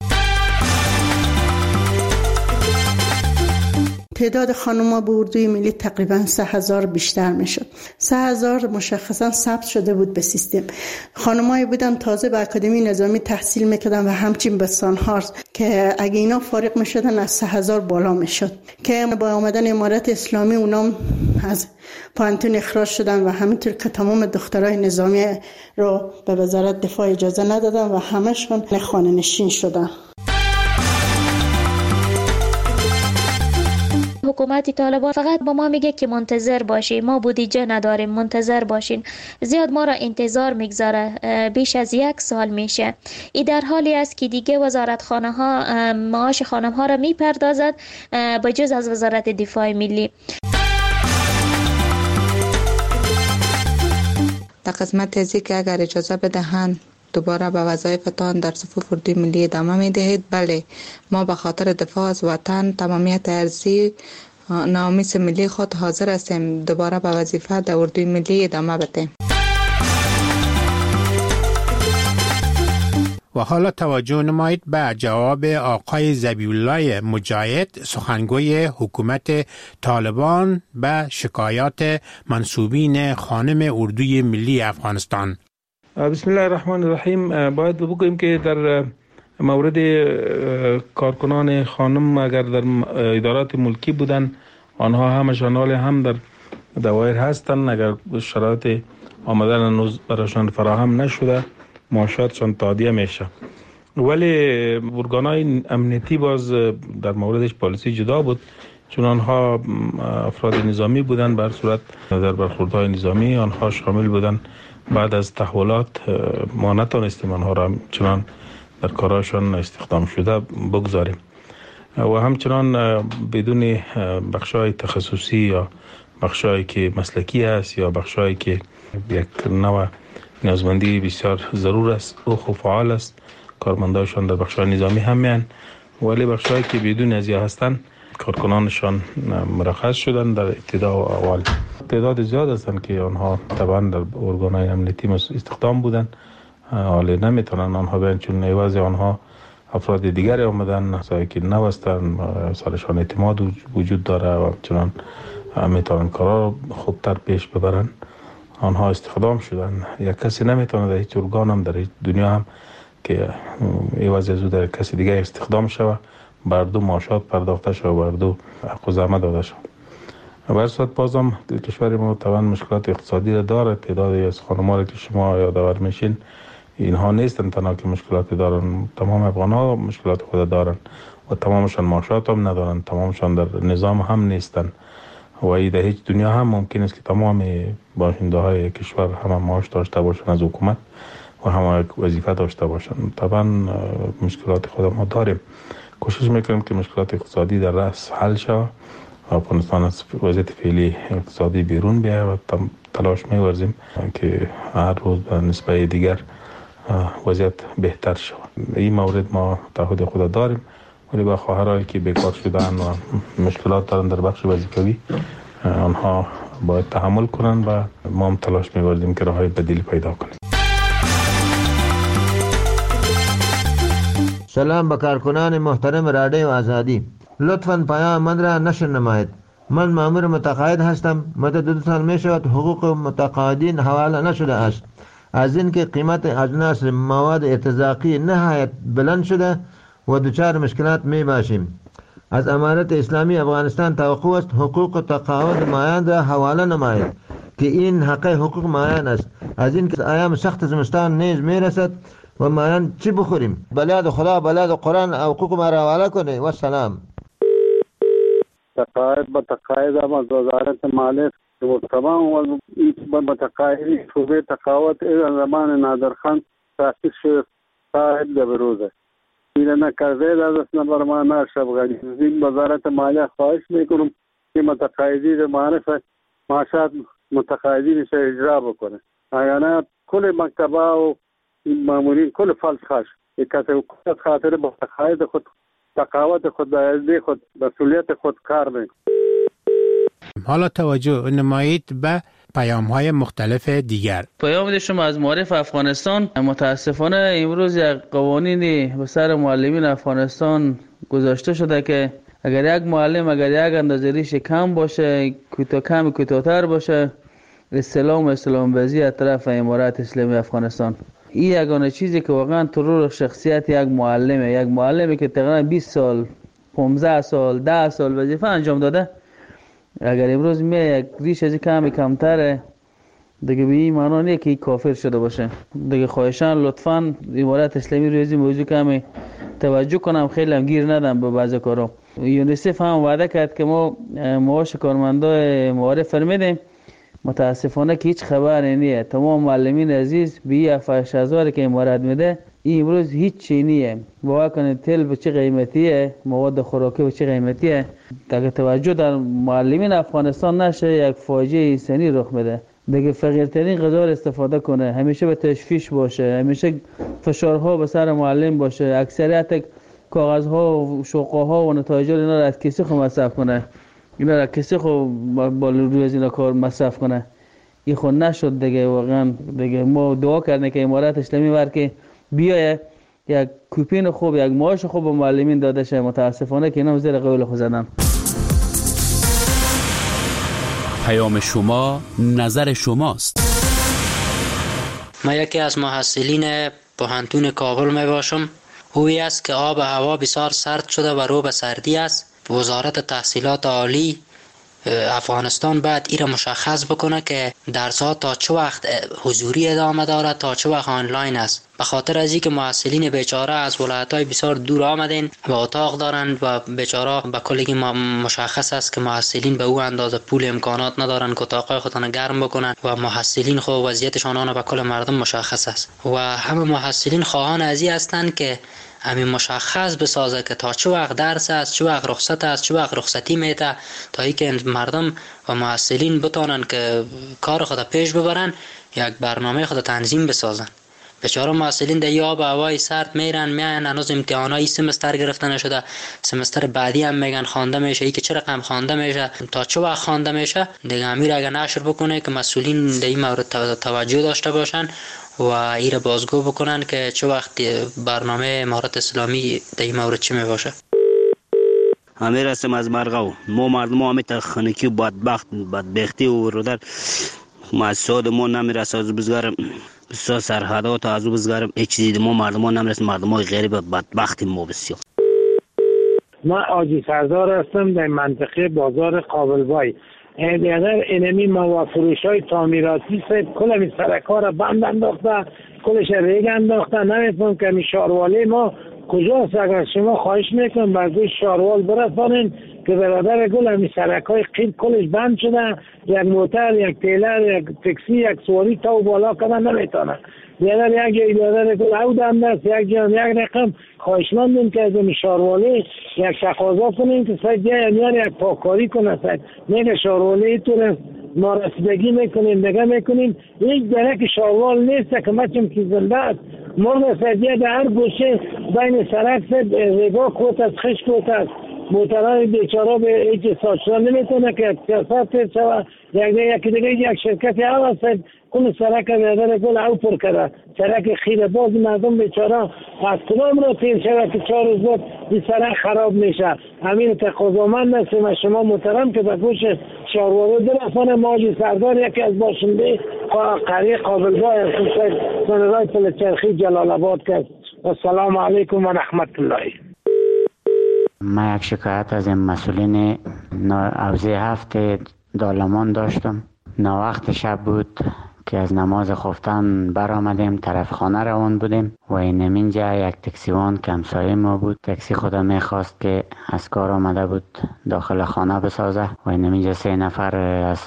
Speaker 4: تعداد خانم‌ها به اردوی ملی تقریباً 3000 بیشتر میشد. 3000 مشخصاً ثبت شده بود به سیستم. خانم‌هایی بودن تازه به اکادمی نظامی تحصیل میکردن و همچنین به سانهارز که اگه اینا فارغ میشدن از 3000 بالا میشد که با آمدن امارت اسلامی اونا از پانتون اخراج شدن و همینطور که تمام دخترای نظامی رو به وزارت دفاع اجازه ندادن و همشون خانه نشین شدن.
Speaker 8: حکومت طالبان فقط با ما میگه که منتظر باشین، ما بودجه نداریم، منتظر باشین. زیاد ما را انتظار میگذاره، بیش از 1 سال میشه. این در حالی است که دیگه وزارت خانه ها معاش خانم ها را میپردازد به جز از وزارت دفاع ملی.
Speaker 13: در قسمت ازی که اگر اجازه بدهند دوباره به وظایفتان در صفوف اردوی ملی ادامه می دهید. بله، ما به خاطر دفاع از وطن تمامیت ارضی ناموس ملی خود حاضر هستیم دوباره به وظیفه در اردوی ملی ادامه بدهیم.
Speaker 7: و حالا توجه نمایید به جواب آقای ذبیح‌الله مجاهد، سخنگوی حکومت طالبان به شکایات منسوبین خانم اردوی ملی افغانستان.
Speaker 14: بسم الله الرحمن الرحیم. باید بگوییم که در مورد کارکنان خانم اگر در ادارات ملکی بودن آنها همشان حال هم در دوایر هستند. اگر شرایط آمدن هنوز برایشان فراهم نشده معاشاتشان تادیه میشه، ولی ارگان‌های امنیتی باز در موردش پالیسی جدا بود، چون آنها افراد نظامی بودن. بر صورت در برخوردهای نظامی آنها شامل بودن. بعد از تحولات ما نتونستیم آنها را چنان در کاراشان استخدام شده بگذاریم و همچنان بدون بخشای تخصصی یا بخشایی که مسلکی است یا بخشایی که یک نوع نیازمندی بسیار ضرور است و فعال است، کارمندایشان در بخشای نظامی هم میان، ولی بخشایی که بدون ازیا هستند کارکنانشان مرخص شدن در ابتدا و اول. تعداد زیاد هستند که آنها طبعا در ارگان‌های امنیتی استخدام بودن، حالا نمیتونن آنها بیان چون عوض آنها افراد دیگری آمدن سایی که نوستن، سرشان اعتماد وجود داره و چنان میتونن کارا خوبتر پیش ببرن. آنها استخدام شدن. یک کسی نمیتونه در هیچ ارگان هم در هیچ دنیا هم که عوض از او در کسی دیگه استخدام شود بر دو معاشات پرداخته شد و بر دو حق و زحمت داده شد. بر صورت بازم کشور ما طبعا مشکلات اقتصادی را داره. تعدادی از خانم‌ها که شما یادآور میشین اینها نیستن تنها که مشکلاتی دارن، تمام افغان‌ها مشکلات خود دارن و تمامشان معاشات هم ندارن، تمامشان در نظام هم نیستن و این در هیچ دنیا هم ممکن است که تمام باشنده های کشور هم معاش داشته باشن از حکومت و هم وظیفه داشته باشن. طبعا مشکلات خود ما داریم. کوشش میکنیم که مشکلات اقتصادی در رأس حل شود و افغانستان از وضعیت فعلی اقتصادی بیرون بیاید و تلاش می‌ورزیم که هر روز به نسبت دیگر وضعیت بهتر شود. این مورد ما تعهد خود داریم، ولی با خواهرایی که بیکار شدن و مشکلات دارن در بخش وظیفوی آنها باید تحمل کنن و ما هم تلاش می‌ورزیم که راههای بدیل پیدا کنیم.
Speaker 15: سلام به کارکنان محترم رادیو آزادی.
Speaker 9: لطفاً پیام من را نشر نمایید. من مأمور متقاعد هستم. مدت 2 سال می شود حقوق متقاعدین حواله نشده است. از اینکه قیمت اجناس مواد ارتزاقی نهایت بلند شده و دچار مشکلات می باشیم. از امارت اسلامی افغانستان توقع است حقوق تقاعد مایان را حواله نماید که این حقوق مایان است. از اینکه ایام سخت زمستان نیز می رسد و مایان چی بخوریم؟ بلاد خدا، بلاد قرآن حقوق ما را حواله کنه. و سلام.
Speaker 22: تقاعد به تقاعد از وزارت مالیه و تمام متقاعدین شعبه تقاعد زمان نادرخان تاسیس شد تا به روزه این نکرده از نمبر ما نشب غنی وزارت مالیه خواهش میکنم که متقاعدین معرفت معاشات متقاعدین سے اجرا بکنه. اگر کل مکتبه و مامورین کل فلس خاش کسی خاطر با تقاعد خود تقاعد خود خود مسئولیت خود کار میکنه.
Speaker 7: حالا توجه نمایید به پیام‌های مختلف دیگر.
Speaker 15: پیام شما از معارف افغانستان. متاسفانه امروز یک قوانینی به سر معلمین افغانستان گذاشته شده که اگر یک معلم اگر یک اندازه ریش کم باشه، کوتاه‌تر باشه، استلام بازی از طرف امارت اسلامی افغانستان. این یگانه چیزی که واقعا ترور شخصیت یک معلمی که تقریبا 20 سال 15 سال 10 سال وظیفه انجام داده، اگر امروز یک ریش از کمتره دیگه به این معنا نیست که کافر شده باشه. دیگه خواهشان لطفاً امارت اسلامی روی موضوع کمی توجه کنم، خیلی هم گیر ندم به بعضی کارا. یونیسف هم وعده کرد که ما معاش کارمندای معارف فرمیدیم، متاسفانه که هیچ خبری نیست. تمام معلمین عزیز به 7000 که امارت میده این امروز هیچ چی نیست. باور کنید تل به چه قیمتیه، مواد خوراکی به چه قیمتیه. اگه توجه در معلمین افغانستان نشه یک فاجعه انسانی رخ میده. دیگه فقیرترین غذا استفاده کنه، همیشه به تشویش باشه، همیشه فشارها به سر معلم باشه، اکثریت کاغذها و شوقها و نتایج اینا را از کسی خود مصرف کنه، اینا را کسی خود با روی از اینا کار مصرف کنه. این خود نشد دیگه. واقعا دیگه ما دعا کردیم که امارت اسلامی ور که بیایه یک کوپین خوب، یک معاش خوب به معلمین داده شه. متاسفانه که اینا زیر قول خود زدن.
Speaker 5: پیام شما نظر شماست.
Speaker 16: من یکی از محصلین پوهنتون کابل می باشم. هوی است که آب و هوا بسیار سرد شده و رو به سردی است. وزارت تحصیلات عالی افغانستان باید این را مشخص بکنه که درس‌ها تا چه وقت حضوری ادامه دارد، تا چه وقت آنلاین است. به خاطر از اینکه محصلین بیچاره از ولایت‌های بسیار دور آمدن و اتاق دارند و بیچاره به کلی مشخص است که محصلین به او اندازه پول امکانات ندارند که اتاقای خودشان گرم بکنند و محصلین خو وضعیتشان آن به کل مردم مشخص است و همه محصلین خواهان از این هستند که همین مشخص بسازه که تا چه وقت درس است، چه وقت رخصت است، چه وقت رخصتی میده، تا اینکه مردم و محصلین بتونن که کار خود پیش ببرن، یک برنامه خود تنظیم بسازن. بیچاره محصلین در آب و هوای سرد میرن هنوز امتحانای سمستر گرفته نشده، سمستر بعدی هم میگن خوانده میشه. ای که چه رقم خوانده میشه، تا چه وقت خوانده میشه، دیگه امیر اگر نشر بکنه که مسئولین در این مورد توجه داشته باشن و ایره بازگو بکنن که چه وقت برنامه امارت اسلامی در این مورد چی می باشه.
Speaker 17: امیر هستم از مرغاو. ما مردم همه تخنیکی بدبختی و رودر مسعود ما نمیرسه. از بزرگم بسیار سرحدات از بزرگم هیچ چیزی ما مردم نمیرسه. مردم های غریب بدبختی ما بسیار.
Speaker 18: من آجی سردار هستم در منطقه بازار قابلبای. اگر اینمی مواد فروش های تعمیراتی سید کل سرکا را بند انداخته، کلش ریگ انداخته. نمیتونم که شاروالی ما کجاست؟ اگر شما خواهش میکنم برگوی شاروال برسانین که برادر گل همی سرکای قیل کلش بند شده، یک موتر، یک تیلر، یک تکسی، یک سواری تا و بالا کدن نمیتونه. بیادر یک بیادر گل او دم دست یک رقم خواهشمندیم که از شاروالی یک تقاضا کنیم که سید یک پاکاری کنه. سید میگه شاروالی تو ما رسیدگی میکنیم نگه میکنیم، هیچ درک شاروال نیست که مچم که زنده است. مرد سید در هر گوشه بین سرک سید ریگا کوت است، خش کوت است، موترهای بیچاره به هیچ ساچرا نمیتونه که سیاست پیش شود. یکی دیگه یک شرکت عوض کل سرک بیادر گل او پر کرده، سرک خیره باز مردم بیچاره از کدام را تیر شود که 4 روز بعد این سرک خراب میشه. همین تقاضامند هستیم شما محترم که به گوش شاروارو درفانه ماجی سردار یکی از باشنده قریه قابلگاه سنرهای پلچرخی جلال آباد کرد. السلام علیکم و رحمت الله.
Speaker 1: من یک شکایت از این مسئولین حوزه 7 دالمان داشتم. وقت شب بود که از نماز خفتن برآمدیم، طرف خانه روان بودیم و اینجا یک تاکسیوان که همسایه ما بود، تاکسی خدا میخواست که از کار آمده بود داخل خانه بسازه و اینجا 3 نفر از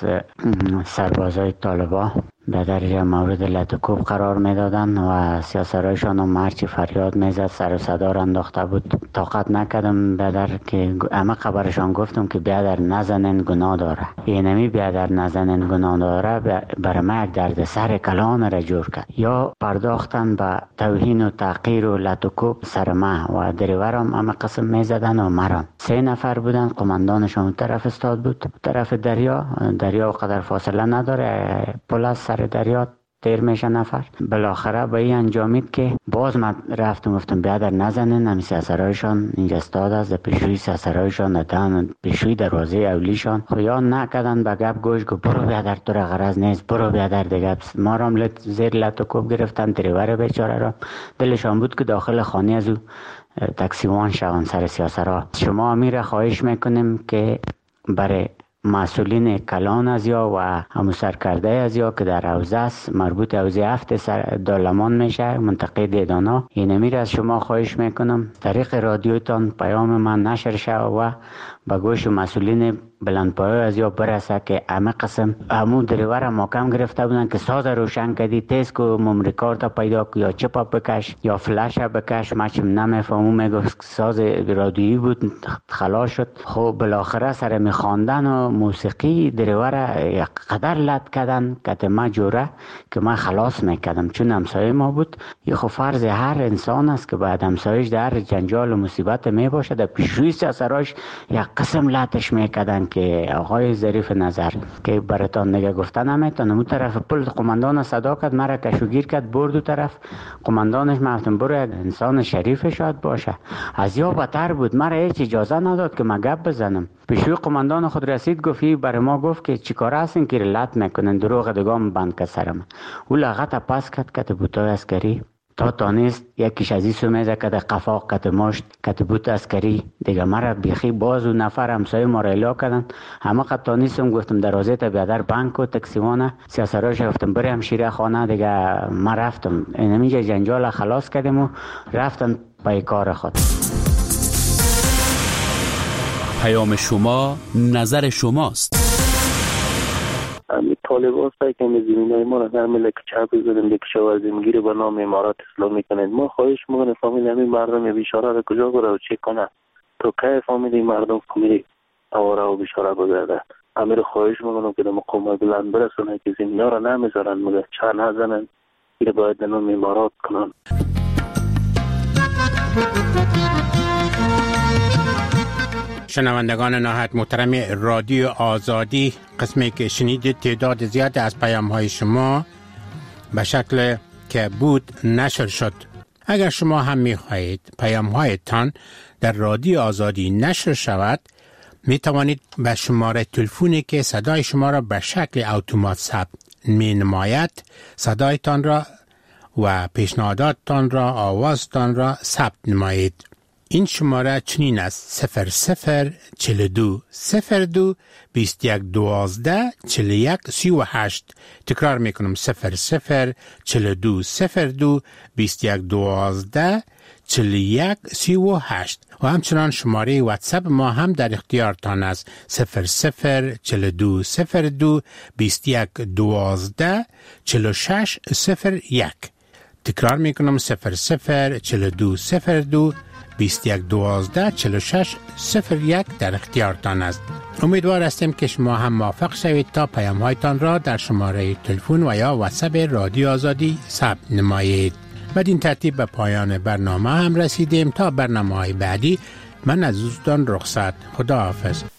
Speaker 1: سربازای طالبا به درجه مورد لطکوب قرار میدادن و سیاسرایشان هم هرچی فریاد میزد سر و صدا را انداخته بود. طاقت نکردم بیادر که همه خبرشان گفتم که بیادر نزنین گناه داره. اینمی بیادر نزنین گناه داره برای ما یک درد سر کلان را جور کرد. یا پرداختن به توهین و تحقیر و لطکوب سر ما و دریورم همه قسم میزدن و مرام. 3 نفر بودن، قماندانشان طرف استاد بود، طرف دریا و قدر فاصله نداره، پلاس دریا تیر میشه نفر. بالاخره به این انجامید که باز من رفتم گفتم بیادر نزنین، همی سیاسرایشان اینجا استاد است، پیشوی سیاسرایشان ندن پیشوی دروازه اولیشان خب یا نکدن به گپ گوش گو برو بیادر تو را غرض نیست، برو بیادر دیگه. ما را زیر لطکوب گرفتن، دریور بیچاره را دلشان بود که داخل خانه از او تاکسیوان شوند سر سیاسرا. شما امیر خواهش میکنیم که برای مسئولین کلان از یا و همو سرکرده از یا که در حوزه است مربوط حوزه 7 دالمان میشه منطقه دیدانا، این امیر از شما خواهش میکنم طریق رادیوتان پیام من نشر شود و به گوش مسئولین بلندپایه از یا برسه که همه قسم همون دریور محکم گرفته بودن که ساز روشن کردی تیز کو ممری کارت پیدا کو یا چپا بکش یا فلش بکش. من چم نمیفهمم، میگفت ساز رادیویی بود خلاص شد. خب بالاخره سر میخواندن و موسیقی دریور یک قدر لط کردن که ما جوره که من خلاص میکردم چون همسایه ما بود. یه خب فرض هر انسان است که بعد همسایش در جنجال و مصیبت میباشه در پیشروی سراش یک قسم لطش میکردن که آقای ظریف نظر که براتان نگه گفتن نمیتونم. اون طرف پل قماندان صدا کرد، مرا کشوگیر کرد برد دو طرف. قماندانش گفتم برو یک انسان شریف شاید باشه. از یا بدتر بود، مرا هیچ اجازه نداد که من گپ بزنم. پیشوی قماندان خود رسید گفت برای ما گفت که چیکار هستین که لط میکنن، دروغ دگام بند کرد سرم. او لغت پس کرد بوتای عسکری تا تانیست یکیش از این سمیزه کده قفاق کده مشت کده بوت عسکری دیگه مرا بیخی باز و نفر همسایه ما را الا کردن. همه قد تانیستم گفتم دروازه تا بیادر بانک و تکسیوانه سیاسراش گفتم بری همشیره خانه دیگه. ما رفتم اینجا جنجال خلاص کردیم و رفتن پای کار خود.
Speaker 5: پیام شما نظر شماست.
Speaker 2: طالبان سعی کنید زمینای ما را در ملک چپ بزنید که شوازیم گیره به نام امارات اسلامی کنید. ما خواهش میکنیم فامیل همین مردم یا بیچاره را کجا بره و چه کنه تو که فامیل مردم فامیل آواره و بیچاره بگرده. امیر خواهش میکنم که در مقام بلند برسونه که زمینا را نمیذارن مگه چه نزنن گیره باید در نام امارات کنن.
Speaker 7: شنوندگان نهایت محترم رادیو آزادی، قسمی که شنیدید تعداد زیاد از پیام های شما به شکل که بود نشر شد. اگر شما هم می خواهید پیام هایتان در رادیو آزادی نشر شود، می توانید به شماره تلفنی که صدای شما را به شکل اتومات ثبت می نماید صدایتان را و پیشنهاداتتان را آوازتان را ثبت نمایید. این شماره چنین است: 0042 02 21 12 41 38. تکرار میکنم: 0042 02 21 12 41 38. و همچنان شماره واتساپ ما هم در اختیارتان است: 0042 02 21 12 46 01. تکرار میکنم: 0042 02 21 12 46 01 در اختیارتان است. امیدوار هستیم که شما هم موافق شوید تا پیام هایتان را در شماره تلفن و یا واتساپ رادیو آزادی ثبت نمایید. بدین ترتیب به پایان برنامه هم رسیدیم. تا برنامه های بعدی من از دوستان رخصت. خدا حافظ.